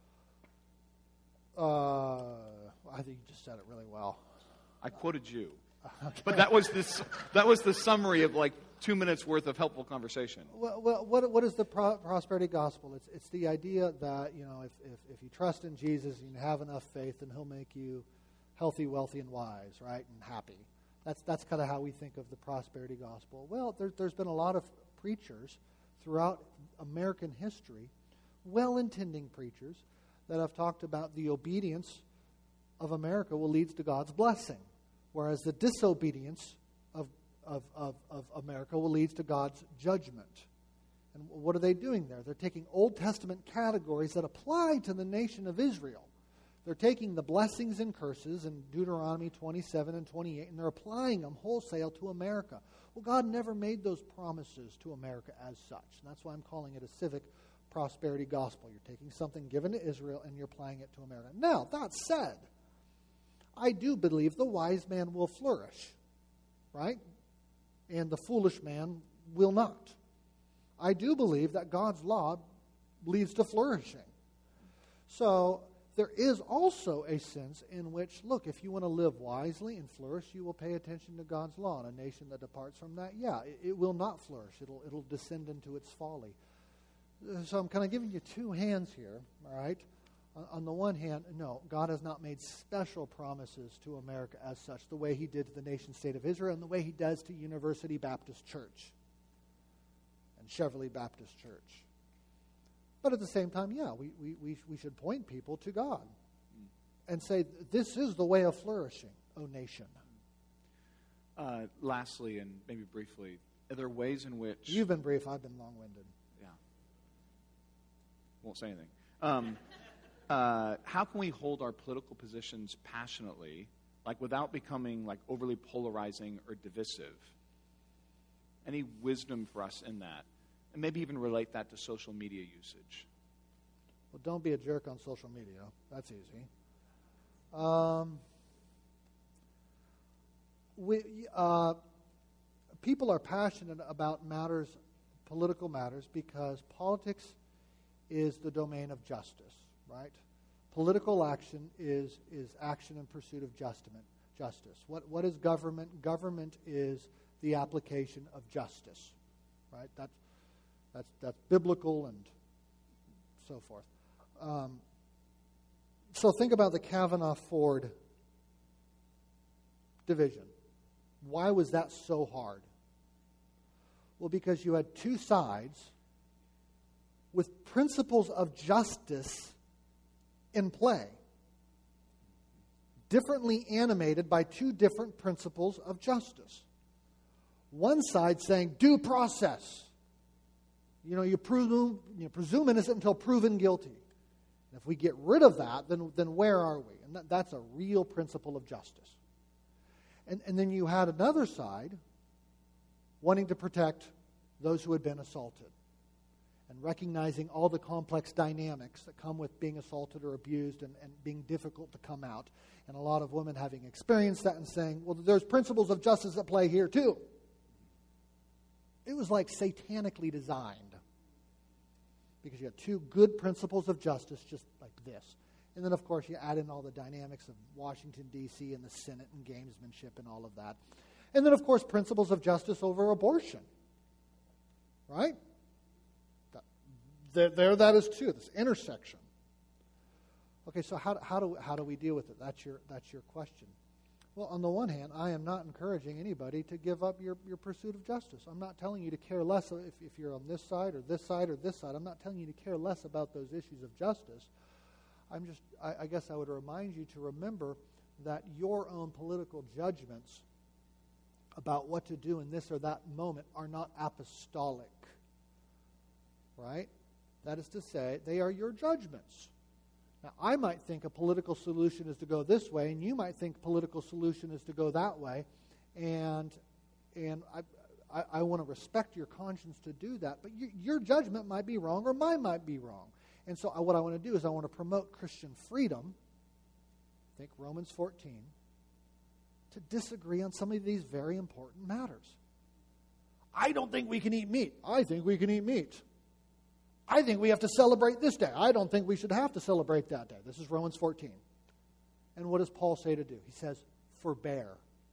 Uh, I think you just said it really well. I quoted you. Okay. But that was this. That was the summary of like two minutes worth of helpful conversation. Well, well what what is the pro- prosperity gospel? It's it's the idea that, you know, if, if if you trust in Jesus and you have enough faith, then he'll make you healthy, wealthy, and wise, right, and happy. That's that's kind of how we think of the prosperity gospel. Well, there, there's been a lot of preachers throughout American history, well-intending preachers, that have talked about the obedience of America will lead to God's blessing, whereas the disobedience of, of, of, of America will lead to God's judgment. And what are they doing there? They're taking Old Testament categories that apply to the nation of Israel. They're taking the blessings and curses in Deuteronomy twenty-seven and twenty-eight, and they're applying them wholesale to America. Well, God never made those promises to America as such. And that's why I'm calling it a civic prosperity gospel. You're taking something given to Israel and you're applying it to America. Now, that said, I do believe the wise man will flourish, right? And the foolish man will not. I do believe that God's law leads to flourishing. So there is also a sense in which, look, if you want to live wisely and flourish, you will pay attention to God's law. And a nation that departs from that, yeah, it, it will not flourish. It'll, it'll descend into its folly. So I'm kind of giving you two hands here, all right? On, on the one hand, no, God has not made special promises to America as such, the way he did to the nation-state of Israel and the way he does to University Baptist Church and Cheverly Baptist Church. But at the same time, yeah, we, we, we, we should point people to God and say, this is the way of flourishing, O nation. Uh, lastly, and maybe briefly, are there ways in which... You've been brief, I've been long-winded. Won't say anything. Um, uh, how can we hold our political positions passionately, like without becoming like overly polarizing or divisive? Any wisdom for us in that? And maybe even relate that to social media usage. Well, don't be a jerk on social media. That's easy. Um, we, uh, people are passionate about matters, political matters, because politics is the domain of justice, right? Political action is is action in pursuit of justice. Justice. What what is government? Government is the application of justice, right? That's that's that's biblical and so forth. Um, so think about the Kavanaugh-Ford division. Why was that so hard? Well, because you had two sides with principles of justice in play, differently animated by two different principles of justice. One side saying due process. You know, you presume, you presume innocent until proven guilty. And if we get rid of that, then, then where are we? And that, that's a real principle of justice. And, and then you had another side wanting to protect those who had been assaulted, and recognizing all the complex dynamics that come with being assaulted or abused and, and being difficult to come out. And a lot of women having experienced that and saying, well, there's principles of justice at play here too. It was like satanically designed, because you have two good principles of justice just like this. And then, of course, you add in all the dynamics of Washington, D C and the Senate and gamesmanship and all of that. And then, of course, principles of justice over abortion. Right? There, there that is too, this intersection. Okay, so how, how, do, how do we deal with it? That's your, that's your question. Well, on the one hand, I am not encouraging anybody to give up your, your pursuit of justice. I'm not telling you to care less if, if you're on this side or this side or this side. I'm not telling you to care less about those issues of justice. I'm just, I, I guess I would remind you to remember that your own political judgments about what to do in this or that moment are not apostolic. Right? That is to say, they are your judgments. Now, I might think a political solution is to go this way, and you might think political solution is to go that way. And and I, I, I want to respect your conscience to do that. But you, your judgment might be wrong, or mine might be wrong. And so I, what I want to do is I want to promote Christian freedom. Think Romans fourteen. To disagree on some of these very important matters. I don't think we can eat meat. I think we can eat meat. I think we have to celebrate this day. I don't think we should have to celebrate that day. This is Romans fourteen. And what does Paul say to do? He says, forbear.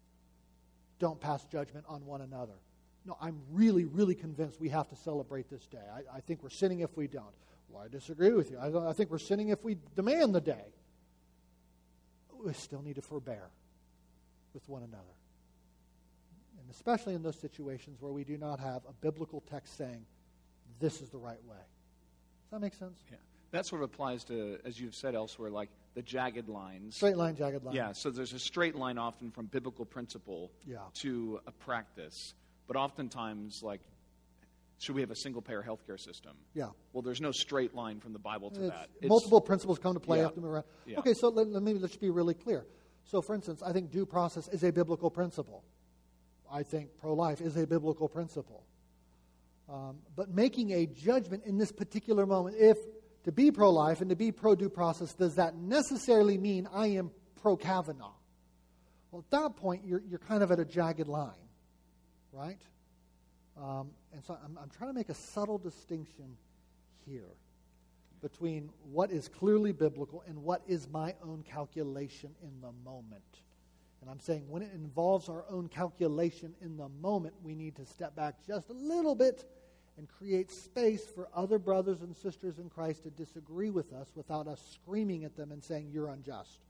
Don't pass judgment on one another. No, I'm really, really convinced we have to celebrate this day. I, I think we're sinning if we don't. Well, I disagree with you. I, I think we're sinning if we demand the day. We still need to forbear with one another. And especially in those situations where we do not have a biblical text saying, this is the right way. Does that make sense? Yeah. That sort of applies to, as you've said elsewhere, like the jagged lines. Straight line, jagged line. Yeah, so there's a straight line often from biblical principle yeah. to a practice. But oftentimes, like, should we have a single-payer healthcare system? Yeah. Well, there's no straight line from the Bible to it's, that. It's, multiple principles come to play. Yeah. Have to move around. Yeah. Okay, so let, let me let's be really clear. So, for instance, I think due process is a biblical principle. I think pro-life is a biblical principle. Um, but making a judgment in this particular moment, if to be pro-life and to be pro-due process, does that necessarily mean I am pro-Kavanaugh? Well, at that point, you're you're kind of at a jagged line, right? Um, and so I'm, I'm trying to make a subtle distinction here between what is clearly biblical and what is my own calculation in the moment. And I'm saying when it involves our own calculation in the moment, we need to step back just a little bit and create space for other brothers and sisters in Christ to disagree with us without us screaming at them and saying, you're unjust.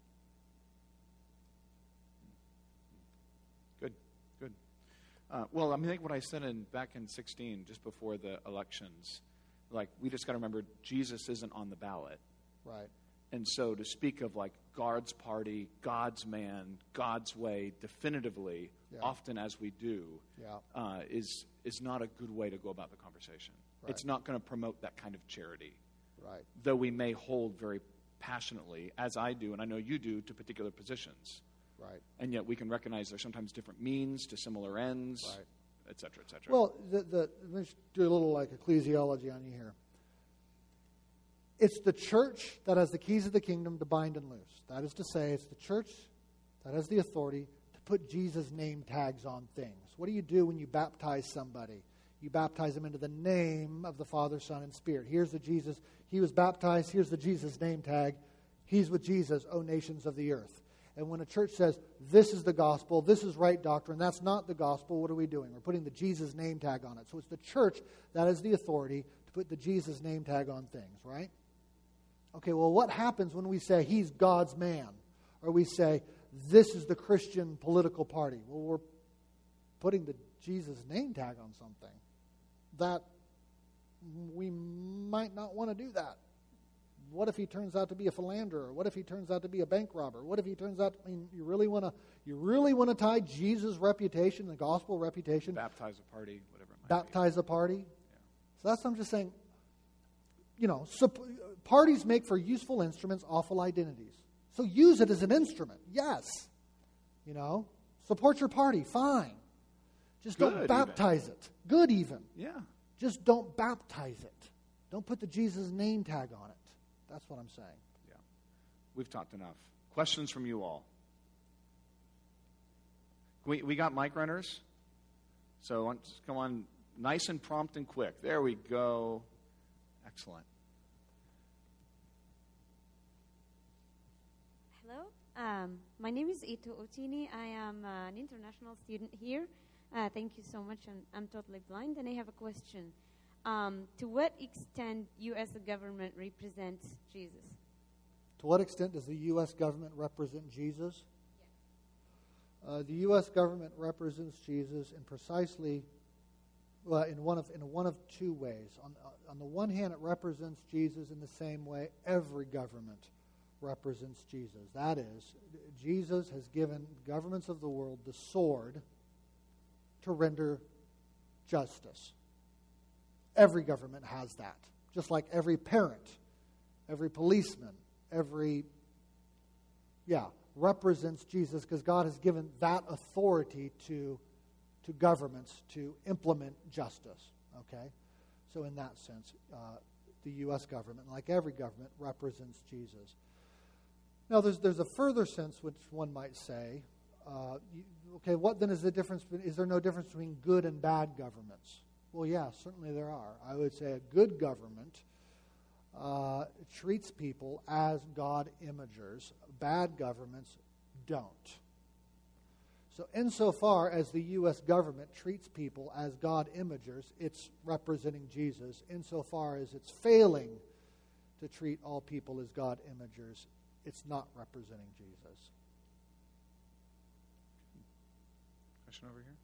Good, good. Uh, well, I mean, I think what I said in back in sixteen, just before the elections, like, we just got to remember Jesus isn't on the ballot. Right. And so to speak of, like, God's party, God's man, God's way, definitively, yeah. often as we do, yeah. uh, is is not a good way to go about the conversation. Right. It's not going to promote that kind of charity. Right. Though we may hold very passionately, as I do, and I know you do, to particular positions. Right. And yet we can recognize there's sometimes different means to similar ends, right. et cetera, et cetera. Well, the, the, let's do a little like ecclesiology on you here. It's the church that has the keys of the kingdom to bind and loose. That is to say, it's the church that has the authority to put Jesus' name tags on things. What do you do when you baptize somebody? You baptize them into the name of the Father, Son, and Spirit. Here's the Jesus. He was baptized. Here's the Jesus name tag. He's with Jesus, O nations of the earth. And when a church says, this is the gospel, this is right doctrine, that's not the gospel, what are we doing? We're putting the Jesus name tag on it. So it's the church that has the authority to put the Jesus name tag on things, right? Okay, well, what happens when we say he's God's man? Or we say, this is the Christian political party? Well, we're putting the Jesus name tag on something. That we might not want to do that. What if he turns out to be a philanderer? What if he turns out to be a bank robber? What if he turns out, I mean, you really want to you really want to tie Jesus' reputation, the gospel reputation? Baptize a party, whatever it might Baptize be. a party? Yeah. So that's what I'm just saying. You know, so parties make for useful instruments awful identities. So use it as an instrument, yes. You know, support your party, fine. Just Good, don't baptize even. it. Good even. Yeah. Just don't baptize it. Don't put the Jesus name tag on it. That's what I'm saying. Yeah. We've talked enough. Questions from you all? We, we got mic runners? So let's come on nice and prompt and quick. There we go. Excellent. Hello. Um, my name is Ito Otini. I am uh, an international student here. Uh, thank you so much. I'm, I'm totally blind, and I have a question. Um, to what extent U S government represents Jesus? To what extent does the U S government represent Jesus? Yeah. Uh, the U S government represents Jesus in precisely, well, in one of in one of two ways. On uh, on the one hand, it represents Jesus in the same way every government represents Jesus. That is, Jesus has given governments of the world the sword to render justice. Every government has that. Just like every parent, every policeman, every, yeah, represents Jesus, because God has given that authority to, to governments to implement justice, okay? So in that sense, uh, the U S government, like every government, represents Jesus. Now, there's there's a further sense which one might say, uh, you, okay, what then is the difference? Is there no difference between good and bad governments? Well, yeah, certainly there are. I would say a good government uh, treats people as God imagers. Bad governments don't. So insofar as the U S government treats people as God imagers, it's representing Jesus. Insofar as it's failing to treat all people as God imagers, it's not representing Jesus. Question over here.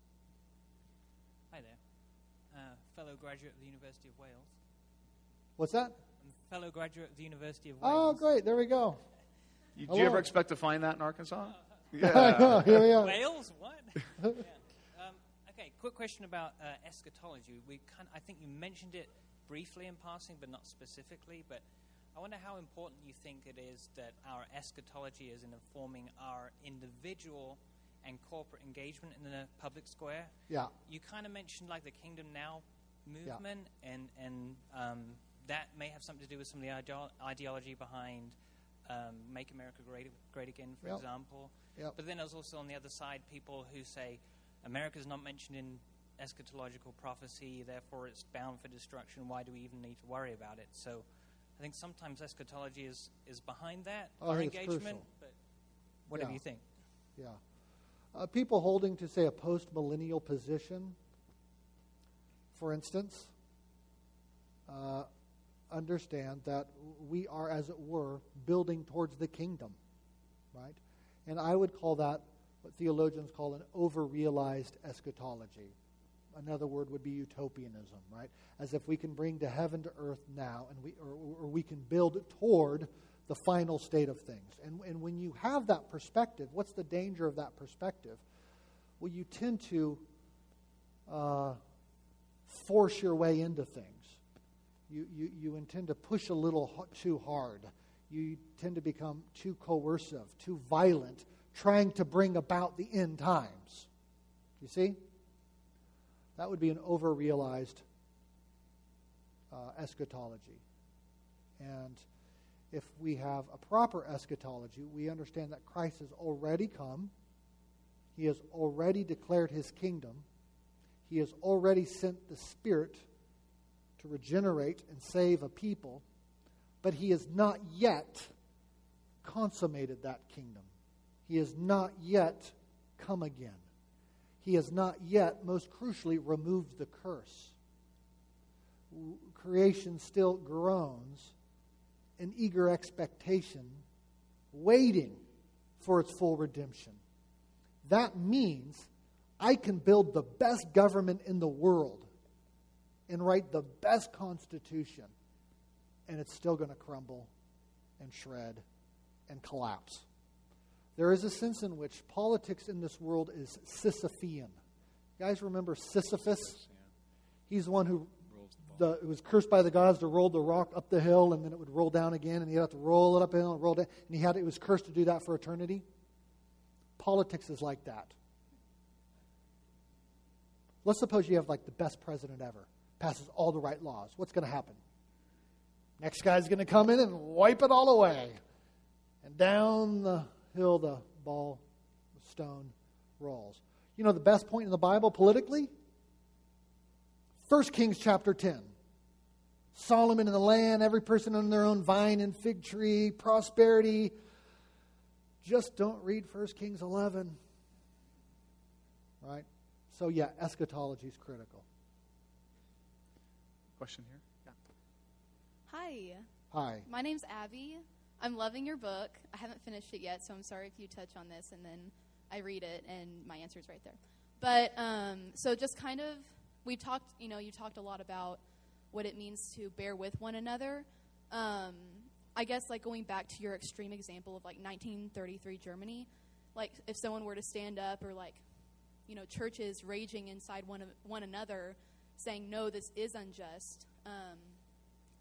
Hi there. Uh, fellow graduate of the University of Wales. What's that? I'm a fellow graduate of the University of Oh, Wales. great. There we go. You, do you ever expect to find that in Arkansas? Yeah. Here we are. Wales? What? yeah. um, okay, quick question about uh, eschatology. We kind of, I think you mentioned it briefly in passing, but not specifically. But I wonder how important you think it is that our eschatology is in informing our individual and corporate engagement in the public square. Yeah. You kind of mentioned like the Kingdom Now movement, yeah. and and um, that may have something to do with some of the ideo- ideology behind um, Make America Great, Great Again, for yep. example. Yep. But then there's also on the other side people who say America's not mentioned in eschatological prophecy, therefore it's bound for destruction. Why do we even need to worry about it? So I think sometimes eschatology is, is behind that, oh, our I think engagement. it's crucial. But whatever yeah. you think. Yeah. Uh, people holding to, say, a post-millennial position, for instance, uh, understand that we are, as it were, building towards the kingdom, right? And I would call that what theologians call an over-realized eschatology. Another word would be utopianism, right? As if we can bring to heaven to earth now, and we or, or we can build toward the final state of things. And, and when you have that perspective, what's the danger of that perspective? Well, you tend to uh, force your way into things. You, you, you intend to push a little h- too hard. You tend to become too coercive, too violent, trying to bring about the end times. You see? That would be an over-realized uh, eschatology. And if we have a proper eschatology, we understand that Christ has already come. He has already declared his kingdom. He has already sent the Spirit to regenerate and save a people. But he has not yet consummated that kingdom. He has not yet come again. He has not yet, most crucially, removed the curse. Creation still groans in eager expectation, waiting for its full redemption. That means I can build the best government in the world and write the best constitution, and it's still going to crumble and shred and collapse. There is a sense in which politics in this world is Sisyphean. You guys remember Sisyphus? He's the one who the, it was cursed by the gods to roll the rock up the hill, and then it would roll down again, and he'd have to roll it up the hill and roll down. And he had it was cursed to do that for eternity. Politics is like that. Let's suppose you have like the best president ever, passes all the right laws. What's going to happen? Next guy's going to come in and wipe it all away. And down the hill the ball, the stone rolls. You know the best point in the Bible politically? First Kings chapter ten. Solomon in the land, every person on their own vine and fig tree, prosperity. Just don't read First Kings eleven. Right? So yeah, eschatology is critical. Question here? Yeah. Hi. Hi. My name's Abby. I'm loving your book. I haven't finished it yet, so I'm sorry if you touch on this and then I read it and my answer is right there. But um, so just kind of, we talked, you know, you talked a lot about what it means to bear with one another. Um, I guess like going back to your extreme example of like nineteen thirty-three Germany, like if someone were to stand up, or like, you know, churches raging inside one of one another saying, no, this is unjust. Um,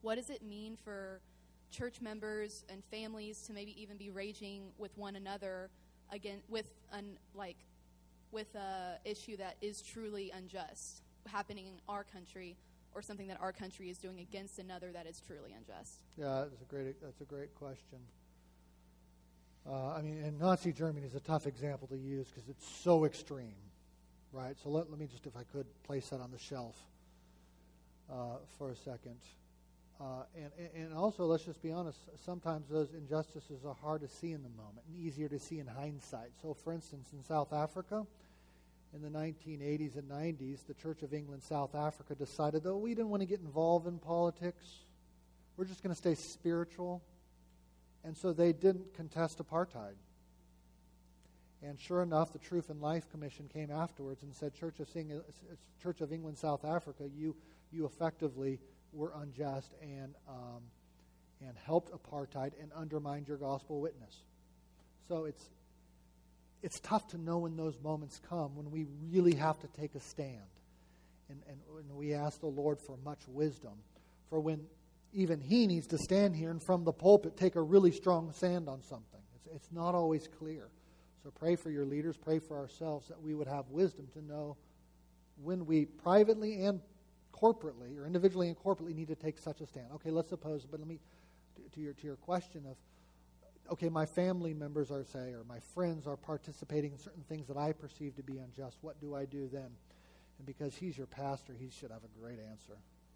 what does it mean for church members and families to maybe even be raging with one another again with an like with a issue that is truly unjust happening in our country, or something that our country is doing against another that is truly unjust? Yeah, that's a great that's a great question. Uh, I mean, and Nazi Germany is a tough example to use because it's so extreme, right? So let, let me just, if I could, place that on the shelf uh, for a second. Uh, and, and also, let's just be honest, sometimes those injustices are hard to see in the moment and easier to see in hindsight. So, for instance, in South Africa, in the nineteen eighties and nineties, the Church of England South Africa decided that we didn't want to get involved in politics. We're just going to stay spiritual. And so they didn't contest apartheid. And sure enough, the Truth and Life Commission came afterwards and said, Church of, Sing- Church of England South Africa, you you effectively were unjust and um, and helped apartheid and undermined your gospel witness. So it's it's tough to know when those moments come, when we really have to take a stand. And, and, and we ask the Lord for much wisdom, for when even He needs to stand here and from the pulpit take a really strong stand on something. It's, it's not always clear. So pray for your leaders, pray for ourselves that we would have wisdom to know when we privately and corporately, or individually and corporately, need to take such a stand. Okay, let's suppose, but let me, to, to your to your question of, okay, my family members are, say, or my friends are participating in certain things that I perceive to be unjust. What do I do then? And because he's your pastor, he should have a great answer.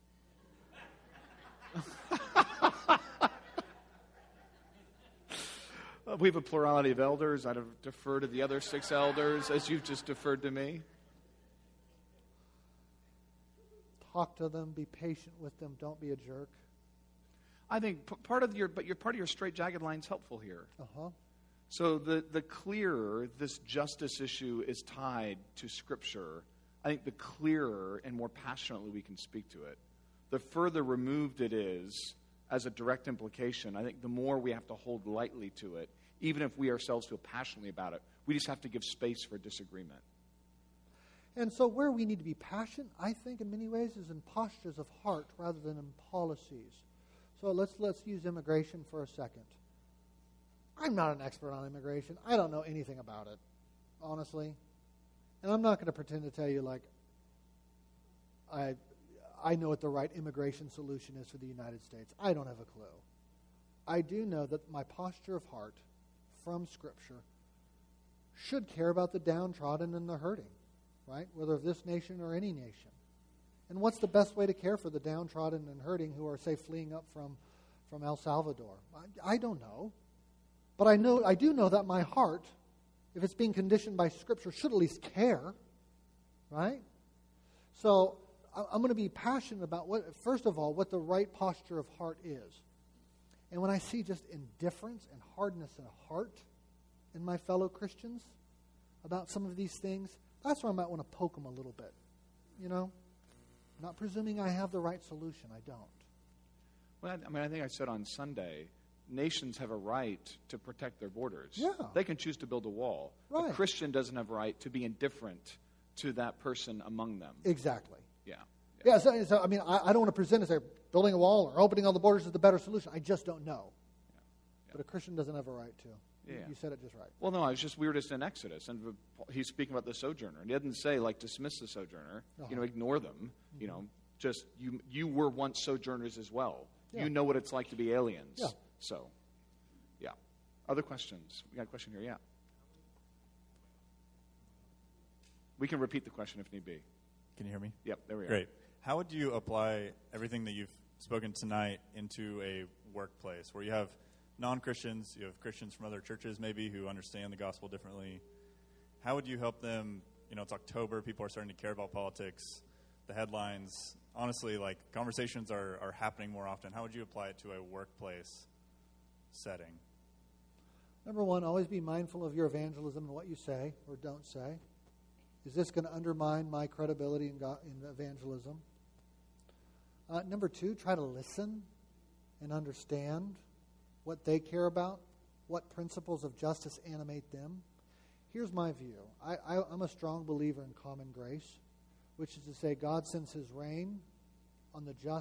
Uh, we have a plurality of elders. I'd defer to the other six elders as you've just deferred to me. Talk to them. Be patient with them. Don't be a jerk. I think p- part of your, but your part of your straight-jagged line is helpful here. Uh-huh. So the, the clearer this justice issue is tied to Scripture, I think the clearer and more passionately we can speak to it. The further removed it is as a direct implication, I think the more we have to hold lightly to it, even if we ourselves feel passionately about it. We just have to give space for disagreement. And so where we need to be passionate, I think, in many ways, is in postures of heart rather than in policies. So let's let's use immigration for a second. I'm not an expert on immigration. I don't know anything about it, honestly. And I'm not going to pretend to tell you, like, I I know what the right immigration solution is for the United States. I don't have a clue. I do know that my posture of heart from Scripture should care about the downtrodden and the hurting, right? Whether of this nation or any nation. And what's the best way to care for the downtrodden and hurting who are, say, fleeing up from, from El Salvador? I, I don't know. But I know I do know that my heart, if it's being conditioned by Scripture, should at least care, right? So I'm going to be passionate about, what, first of all, what the right posture of heart is. And when I see just indifference and hardness in heart in my fellow Christians about some of these things, that's where I might want to poke them a little bit. You know? Not presuming I have the right solution. I don't. Well, I mean, I think I said on Sunday, nations have a right to protect their borders. Yeah. They can choose to build a wall. Right. A Christian doesn't have a right to be indifferent to that person among them. Exactly. Yeah. Yeah, so, so I mean, I, I don't want to present as a building a wall or opening all the borders is the better solution. I just don't know. Yeah. Yeah. But a Christian doesn't have a right to. Yeah. You, you said it just right. Well, no, I was just, we were just in Exodus, and he's speaking about the sojourner. And he doesn't say, like, dismiss the sojourner, uh-huh. you know, ignore them, mm-hmm. you know, just, you you were once sojourners as well. Yeah. You know what it's like to be aliens. Yeah. So, yeah. Other questions? We got a question here, yeah. We can repeat the question if need be. Can you hear me? Yep, there we are. Great. How would you apply everything that you've spoken tonight into a workplace where you have non-Christians, you have Christians from other churches maybe who understand the gospel differently? How would you help them? You know, it's October. People are starting to care about politics. The headlines, honestly, like conversations are, are happening more often. How would you apply it to a workplace setting? Number one, always be mindful of your evangelism and what you say or don't say. Is this going to undermine my credibility in, God, in evangelism? Uh, number two, try to listen and understand what they care about, what principles of justice animate them. Here's my view. I, I, I'm a strong believer in common grace, which is to say God sends His rain on the just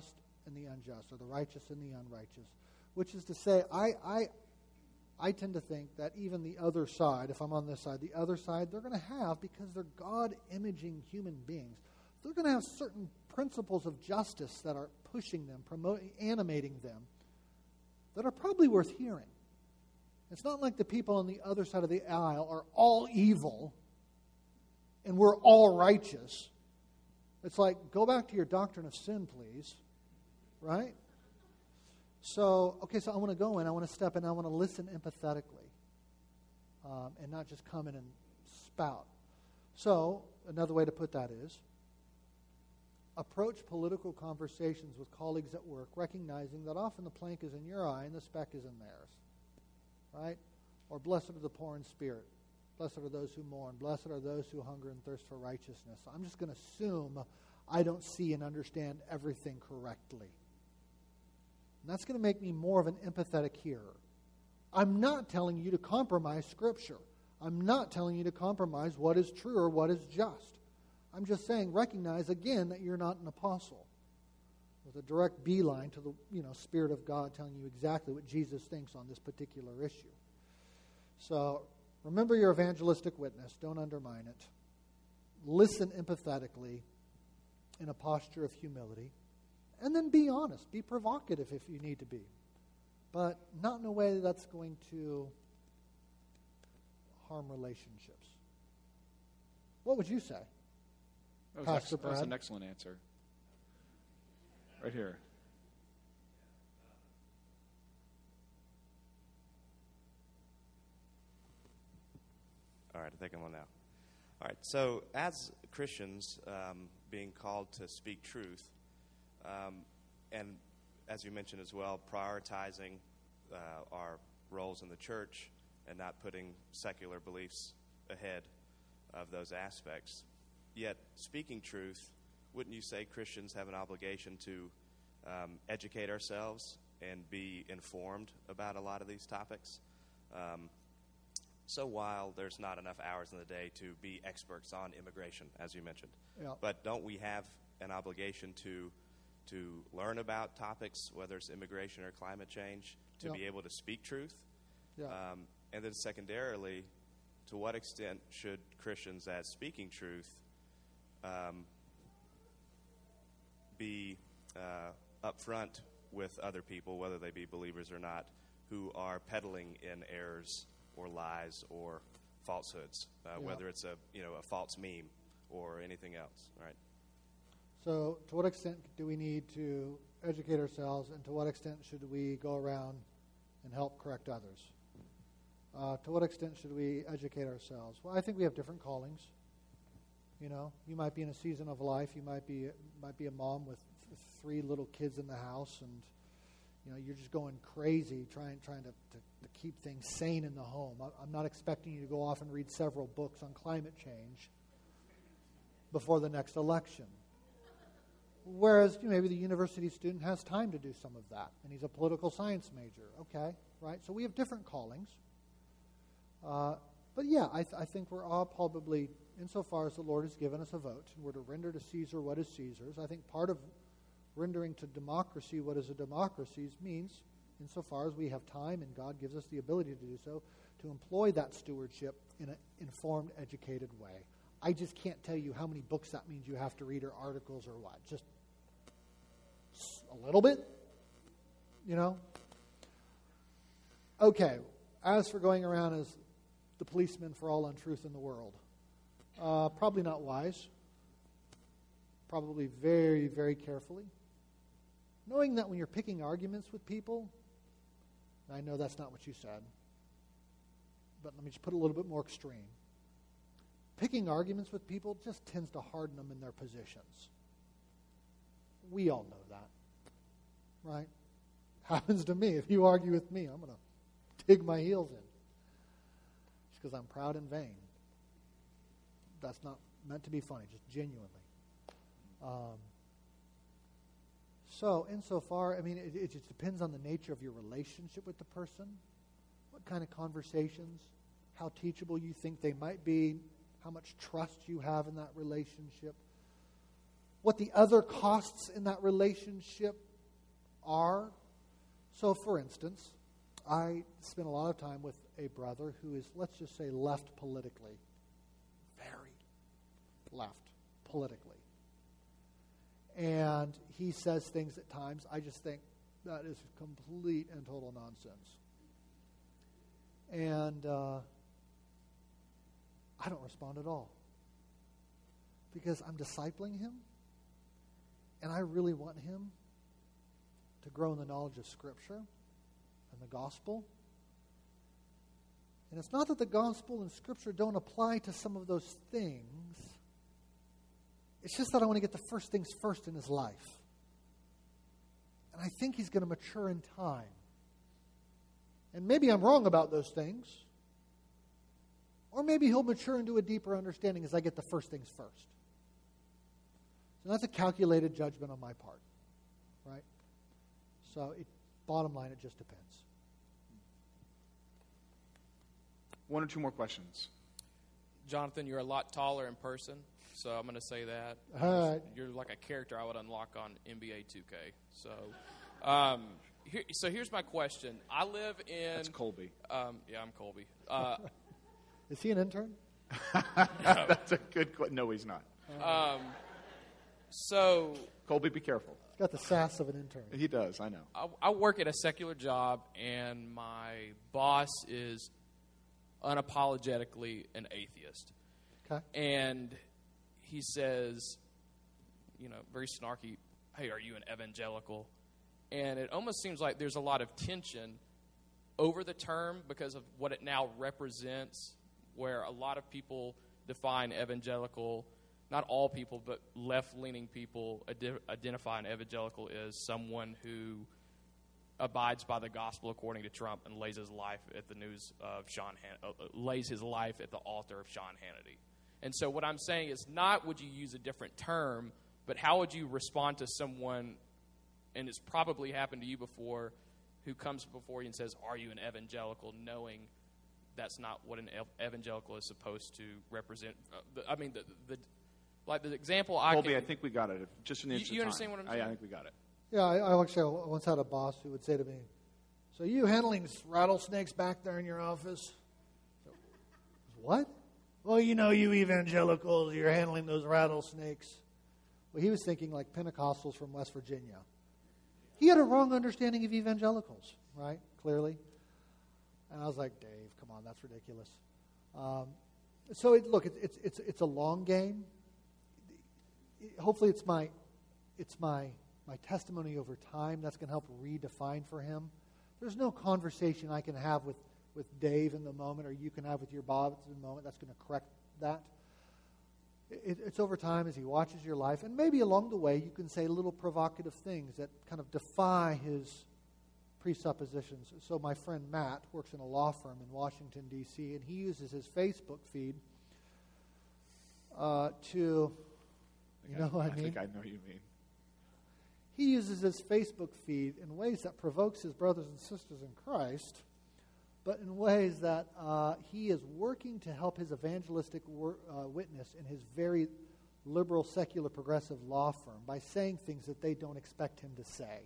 and the unjust, or the righteous and the unrighteous. Which is to say, I, I, I tend to think that even the other side, if I'm on this side, the other side, they're going to have, because they're God-imaging human beings, they're going to have certain principles of justice that are pushing them, promoting, animating them, that are probably worth hearing. It's not like the people on the other side of the aisle are all evil and we're all righteous. It's like, go back to your doctrine of sin, please. Right? So, okay, so I want to go in, I want to step in, I want to listen empathetically, um, and not just come in and spout. So, another way to put that is, approach political conversations with colleagues at work, recognizing that often the plank is in your eye and the speck is in theirs. Right? Or blessed are the poor in spirit. Blessed are those who mourn. Blessed are those who hunger and thirst for righteousness. I'm just going to assume I don't see and understand everything correctly. And that's going to make me more of an empathetic hearer. I'm not telling you to compromise Scripture. I'm not telling you to compromise what is true or what is just. I'm just saying, recognize again that you're not an apostle. With a direct beeline to the you know Spirit of God telling you exactly what Jesus thinks on this particular issue. So, remember your evangelistic witness. Don't undermine it. Listen empathetically in a posture of humility. And then be honest. Be provocative if you need to be. But not in a way that's going to harm relationships. What would you say? That was, Pastor ex- that was Brad? an excellent answer. Right here. All right, I think I'm on now. All right, so as Christians, um, being called to speak truth, um, and as you mentioned as well, prioritizing uh, our roles in the church and not putting secular beliefs ahead of those aspects. Yet, speaking truth, wouldn't you say Christians have an obligation to um, educate ourselves and be informed about a lot of these topics? Um, so while there's not enough hours in the day to be experts on immigration, as you mentioned, Yeah. but don't we have an obligation to to learn about topics, whether it's immigration or climate change, to Yeah. be able to speak truth? Yeah. Um, and then secondarily, to what extent should Christians, as speaking truth, um, be uh, upfront with other people, whether they be believers or not, who are peddling in errors or lies or falsehoods, uh, Yeah. whether it's a you know a false meme or anything else, right? So, to what extent do we need to educate ourselves, and to what extent should we go around and help correct others? Uh, to what extent should we educate ourselves? Well, I think we have different callings. You know, you might be in a season of life. You might be might be a mom with th- three little kids in the house, and you know you're just going crazy trying trying to, to, to keep things sane in the home. I, I'm not expecting you to go off and read several books on climate change before the next election. Whereas you know, maybe the university student has time to do some of that, and he's a political science major. Okay, right? So we have different callings. Uh, but yeah, I, th- I think we're all probably, insofar as the Lord has given us a vote, and we're to render to Caesar what is Caesar's. I think part of rendering to democracy what is a democracy's means, insofar as we have time and God gives us the ability to do so, to employ that stewardship in an informed, educated way. I just can't tell you how many books that means you have to read or articles or what. Just a little bit, you know? Okay, as for going around as the policeman for all untruth in the world, uh, probably not wise. Probably very, very carefully. Knowing that when you're picking arguments with people, and I know that's not what you said, but let me just put it a little bit more extreme. Picking arguments with people just tends to harden them in their positions. We all know that, right? Happens to me. If you argue with me, I'm going to dig my heels in. Just because I'm proud and vain. That's not meant to be funny, just genuinely. Um, so, insofar, I mean, it, it just depends on the nature of your relationship with the person, what kind of conversations, how teachable you think they might be, how much trust you have in that relationship, what the other costs in that relationship are, so for instance, I spent a lot of time with a brother who is, let's just say, left politically. Very left politically. And he says things at times, I just think that is complete and total nonsense. And uh, I don't respond at all. Because I'm discipling him, and I really want him to grow in the knowledge of Scripture and the gospel. And it's not that the gospel and Scripture don't apply to some of those things. It's just that I want to get the first things first in his life. And I think he's going to mature in time. And maybe I'm wrong about those things. Or maybe he'll mature into a deeper understanding as I get the first things first. So that's a calculated judgment on my part. Right? So it, bottom line, it just depends. One or two more questions. Jonathan, you're a lot taller in person, so I'm going to say that. All right. You're like a character I would unlock on N B A two K. So, um, here, so here's my question. I live in... That's Colby. Um, yeah, I'm Colby. Uh, Is he an intern? That's a good question. No, he's not. um, so... Colby, be careful. He's got the sass of an intern. He does, I know. I, I work at a secular job, and my boss is unapologetically an atheist. Okay. And he says, you know, very snarky, hey, are you an evangelical? And it almost seems like there's a lot of tension over the term because of what it now represents, where a lot of people define evangelical, not all people, but left-leaning people ide- identify an evangelical as someone who abides by the gospel according to Trump and lays his life at the news of Sean Han- uh, lays his life at the altar of Sean Hannity. And so what I'm saying is not would you use a different term, but how would you respond to someone, and it's probably happened to you before, who comes before you and says, are you an evangelical, knowing that's not what an ev- evangelical is supposed to represent. Uh, the, I mean, the, the like the example I Colby, can... I think we got it. Just an You- inch you of understand time. what I'm I, I saying? think we got it. Yeah, I, I actually once had a boss who would say to me, so you handling rattlesnakes back there in your office? So, what? Well, you know, you evangelicals, you're handling those rattlesnakes. Well, he was thinking like Pentecostals from West Virginia. He had a wrong understanding of evangelicals, right? Clearly. And I was like, Dave, come on, that's ridiculous. Um, so, it, look, it, it's it's it's a long game. It, hopefully, it's my it's my my testimony over time that's going to help redefine for him. There's no conversation I can have with, with Dave in the moment, or you can have with your Bob in the moment that's going to correct that. It, it's over time as he watches your life, and maybe along the way you can say little provocative things that kind of defy his presuppositions. So my friend Matt works in a law firm in Washington, D C, and he uses his Facebook feed uh, to, you know what I I mean? think I know what you mean. He uses his Facebook feed in ways that provokes his brothers and sisters in Christ, but in ways that uh, he is working to help his evangelistic wor- uh, witness in his very liberal, secular, progressive law firm by saying things that they don't expect him to say.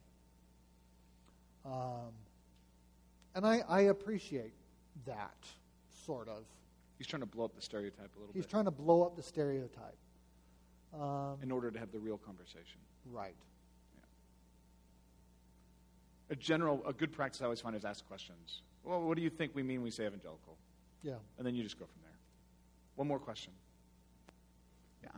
Um, and I, I appreciate that, sort of. He's trying to blow up the stereotype a little He's bit trying to blow up the stereotype. Um, in order to have the real conversation. right. A general, a good practice I always find is ask questions. Well, what do you think we mean when we say evangelical? Yeah. And then you just go from there. One more question. Yeah.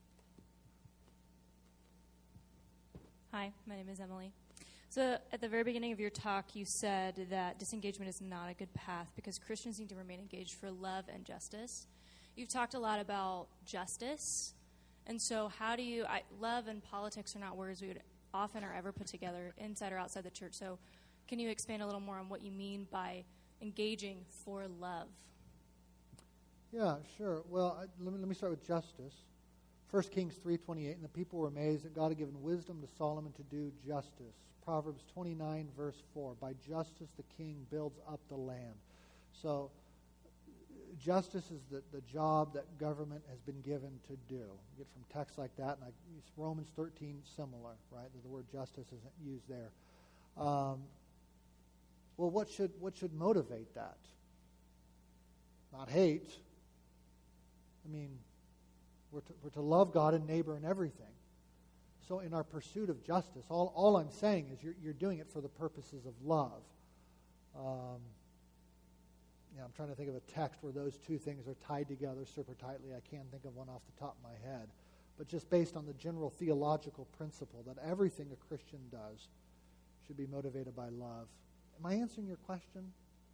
Hi, my name is Emily. So at the very beginning of your talk, you said that disengagement is not a good path because Christians need to remain engaged for love and justice. You've talked a lot about justice. And so how do you, I, love and politics are not words we would often or ever put together inside or outside the church. So can you expand a little more on what you mean by engaging for love? Yeah, sure. Well, I, let, me, let me start with justice. First Kings three twenty-eight, and the people were amazed that God had given wisdom to Solomon to do justice. Proverbs twenty-nine, verse four, by justice the king builds up the land. So justice is the, the job that government has been given to do. You get from texts like that, and I, Romans thirteen, similar, right? The word justice isn't used there. Um, well, what should what should motivate that? Not hate. I mean, we're to, we're to love God and neighbor and everything. So in our pursuit of justice, all, all I'm saying is you're, you're doing it for the purposes of love. Um, yeah, I'm trying to think of a text where those two things are tied together super tightly. I can't think of one off the top of my head. But just based on the general theological principle that everything a Christian does should be motivated by love. Am I answering your question?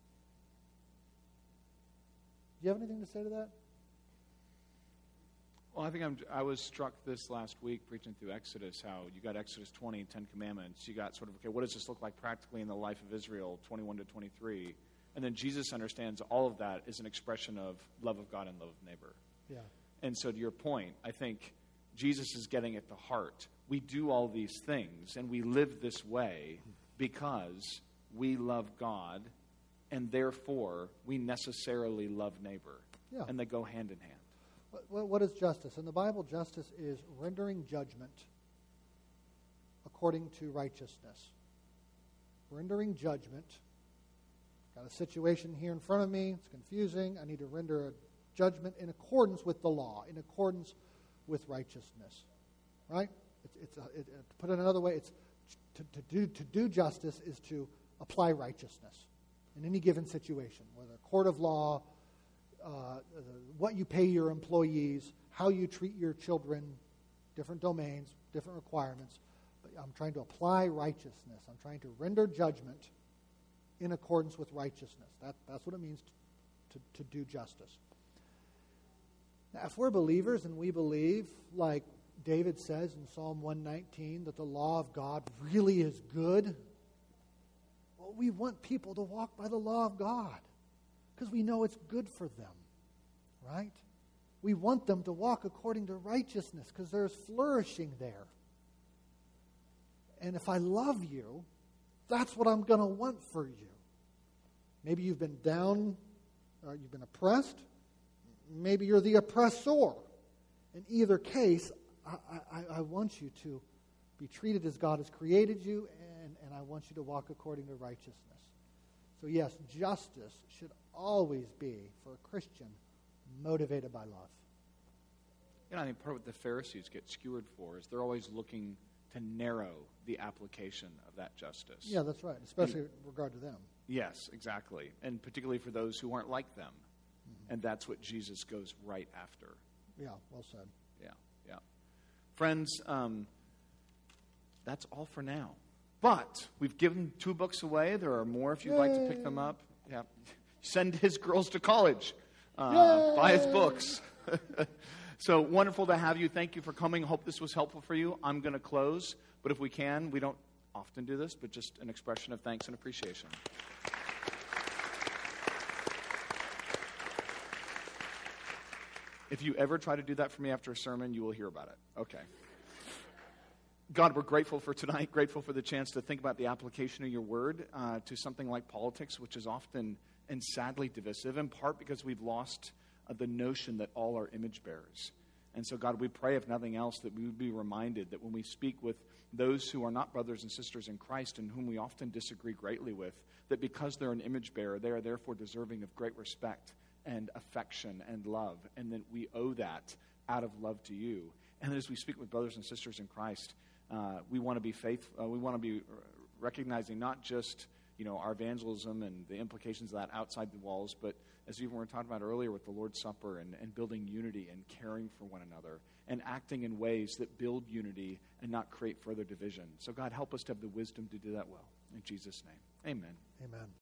Do you have anything to say to that? Well, I think I'm, I was struck this last week preaching through Exodus, how you got Exodus twenty, Ten Commandments. You got sort of, okay, what does this look like practically in the life of Israel, twenty-one to twenty-three? And then Jesus understands all of that is an expression of love of God and love of neighbor. Yeah. And so to your point, I think Jesus is getting at the heart. We do all these things, and we live this way because we love God, and therefore we necessarily love neighbor. Yeah. And they go hand in hand. What, what is justice? In the Bible, justice is rendering judgment according to righteousness. Rendering judgment. Got a situation here in front of me. It's confusing. I need to render a judgment in accordance with the law, in accordance with righteousness. Right? It's, it's a, it, to put it another way, it's to, to do to do justice is to apply righteousness in any given situation, whether a court of law, Uh, what you pay your employees, how you treat your children, different domains, different requirements. But I'm trying to apply righteousness. I'm trying to render judgment in accordance with righteousness. That, that's what it means to, to, to do justice. Now, if we're believers and we believe, like David says in Psalm one nineteen, that the law of God really is good, well, we want people to walk by the law of God, because we know it's good for them, right? We want them to walk according to righteousness because there's flourishing there. And if I love you, that's what I'm going to want for you. Maybe you've been down, or you've been oppressed. Maybe you're the oppressor. In either case, I, I, I want you to be treated as God has created you, and, and I want you to walk according to righteousness. So yes, justice should always be, for a Christian, motivated by love. You know, I think part of what the Pharisees get skewered for is they're always looking to narrow the application of that justice. Yeah, that's right, especially and, in regard to them. Yes, exactly. And particularly for those who aren't like them. Mm-hmm. And that's what Jesus goes right after. Yeah, well said. Yeah, yeah. Friends, um, that's all for now. But we've given two books away. There are more if you'd Yay. like to pick them up. Yeah. Send his girls to college. Uh, buy his books. So wonderful to have you. Thank you for coming. Hope this was helpful for you. I'm going to close. But if we can, we don't often do this, but just an expression of thanks and appreciation. If you ever try to do that for me after a sermon, you will hear about it. Okay. God, we're grateful for tonight, grateful for the chance to think about the application of your word uh, to something like politics, which is often and sadly divisive, in part because we've lost uh, the notion that all are image bearers. And so, God, we pray, if nothing else, that we would be reminded that when we speak with those who are not brothers and sisters in Christ and whom we often disagree greatly with, that because they're an image bearer, they are therefore deserving of great respect and affection and love, and that we owe that out of love to you. And that as we speak with brothers and sisters in Christ, Uh, we want to be faithful. Uh, we want to be recognizing not just, you know, our evangelism and the implications of that outside the walls, but as even we were talking about earlier with the Lord's Supper and, and building unity and caring for one another and acting in ways that build unity and not create further division. So God, help us to have the wisdom to do that well. In Jesus' name, amen. Amen.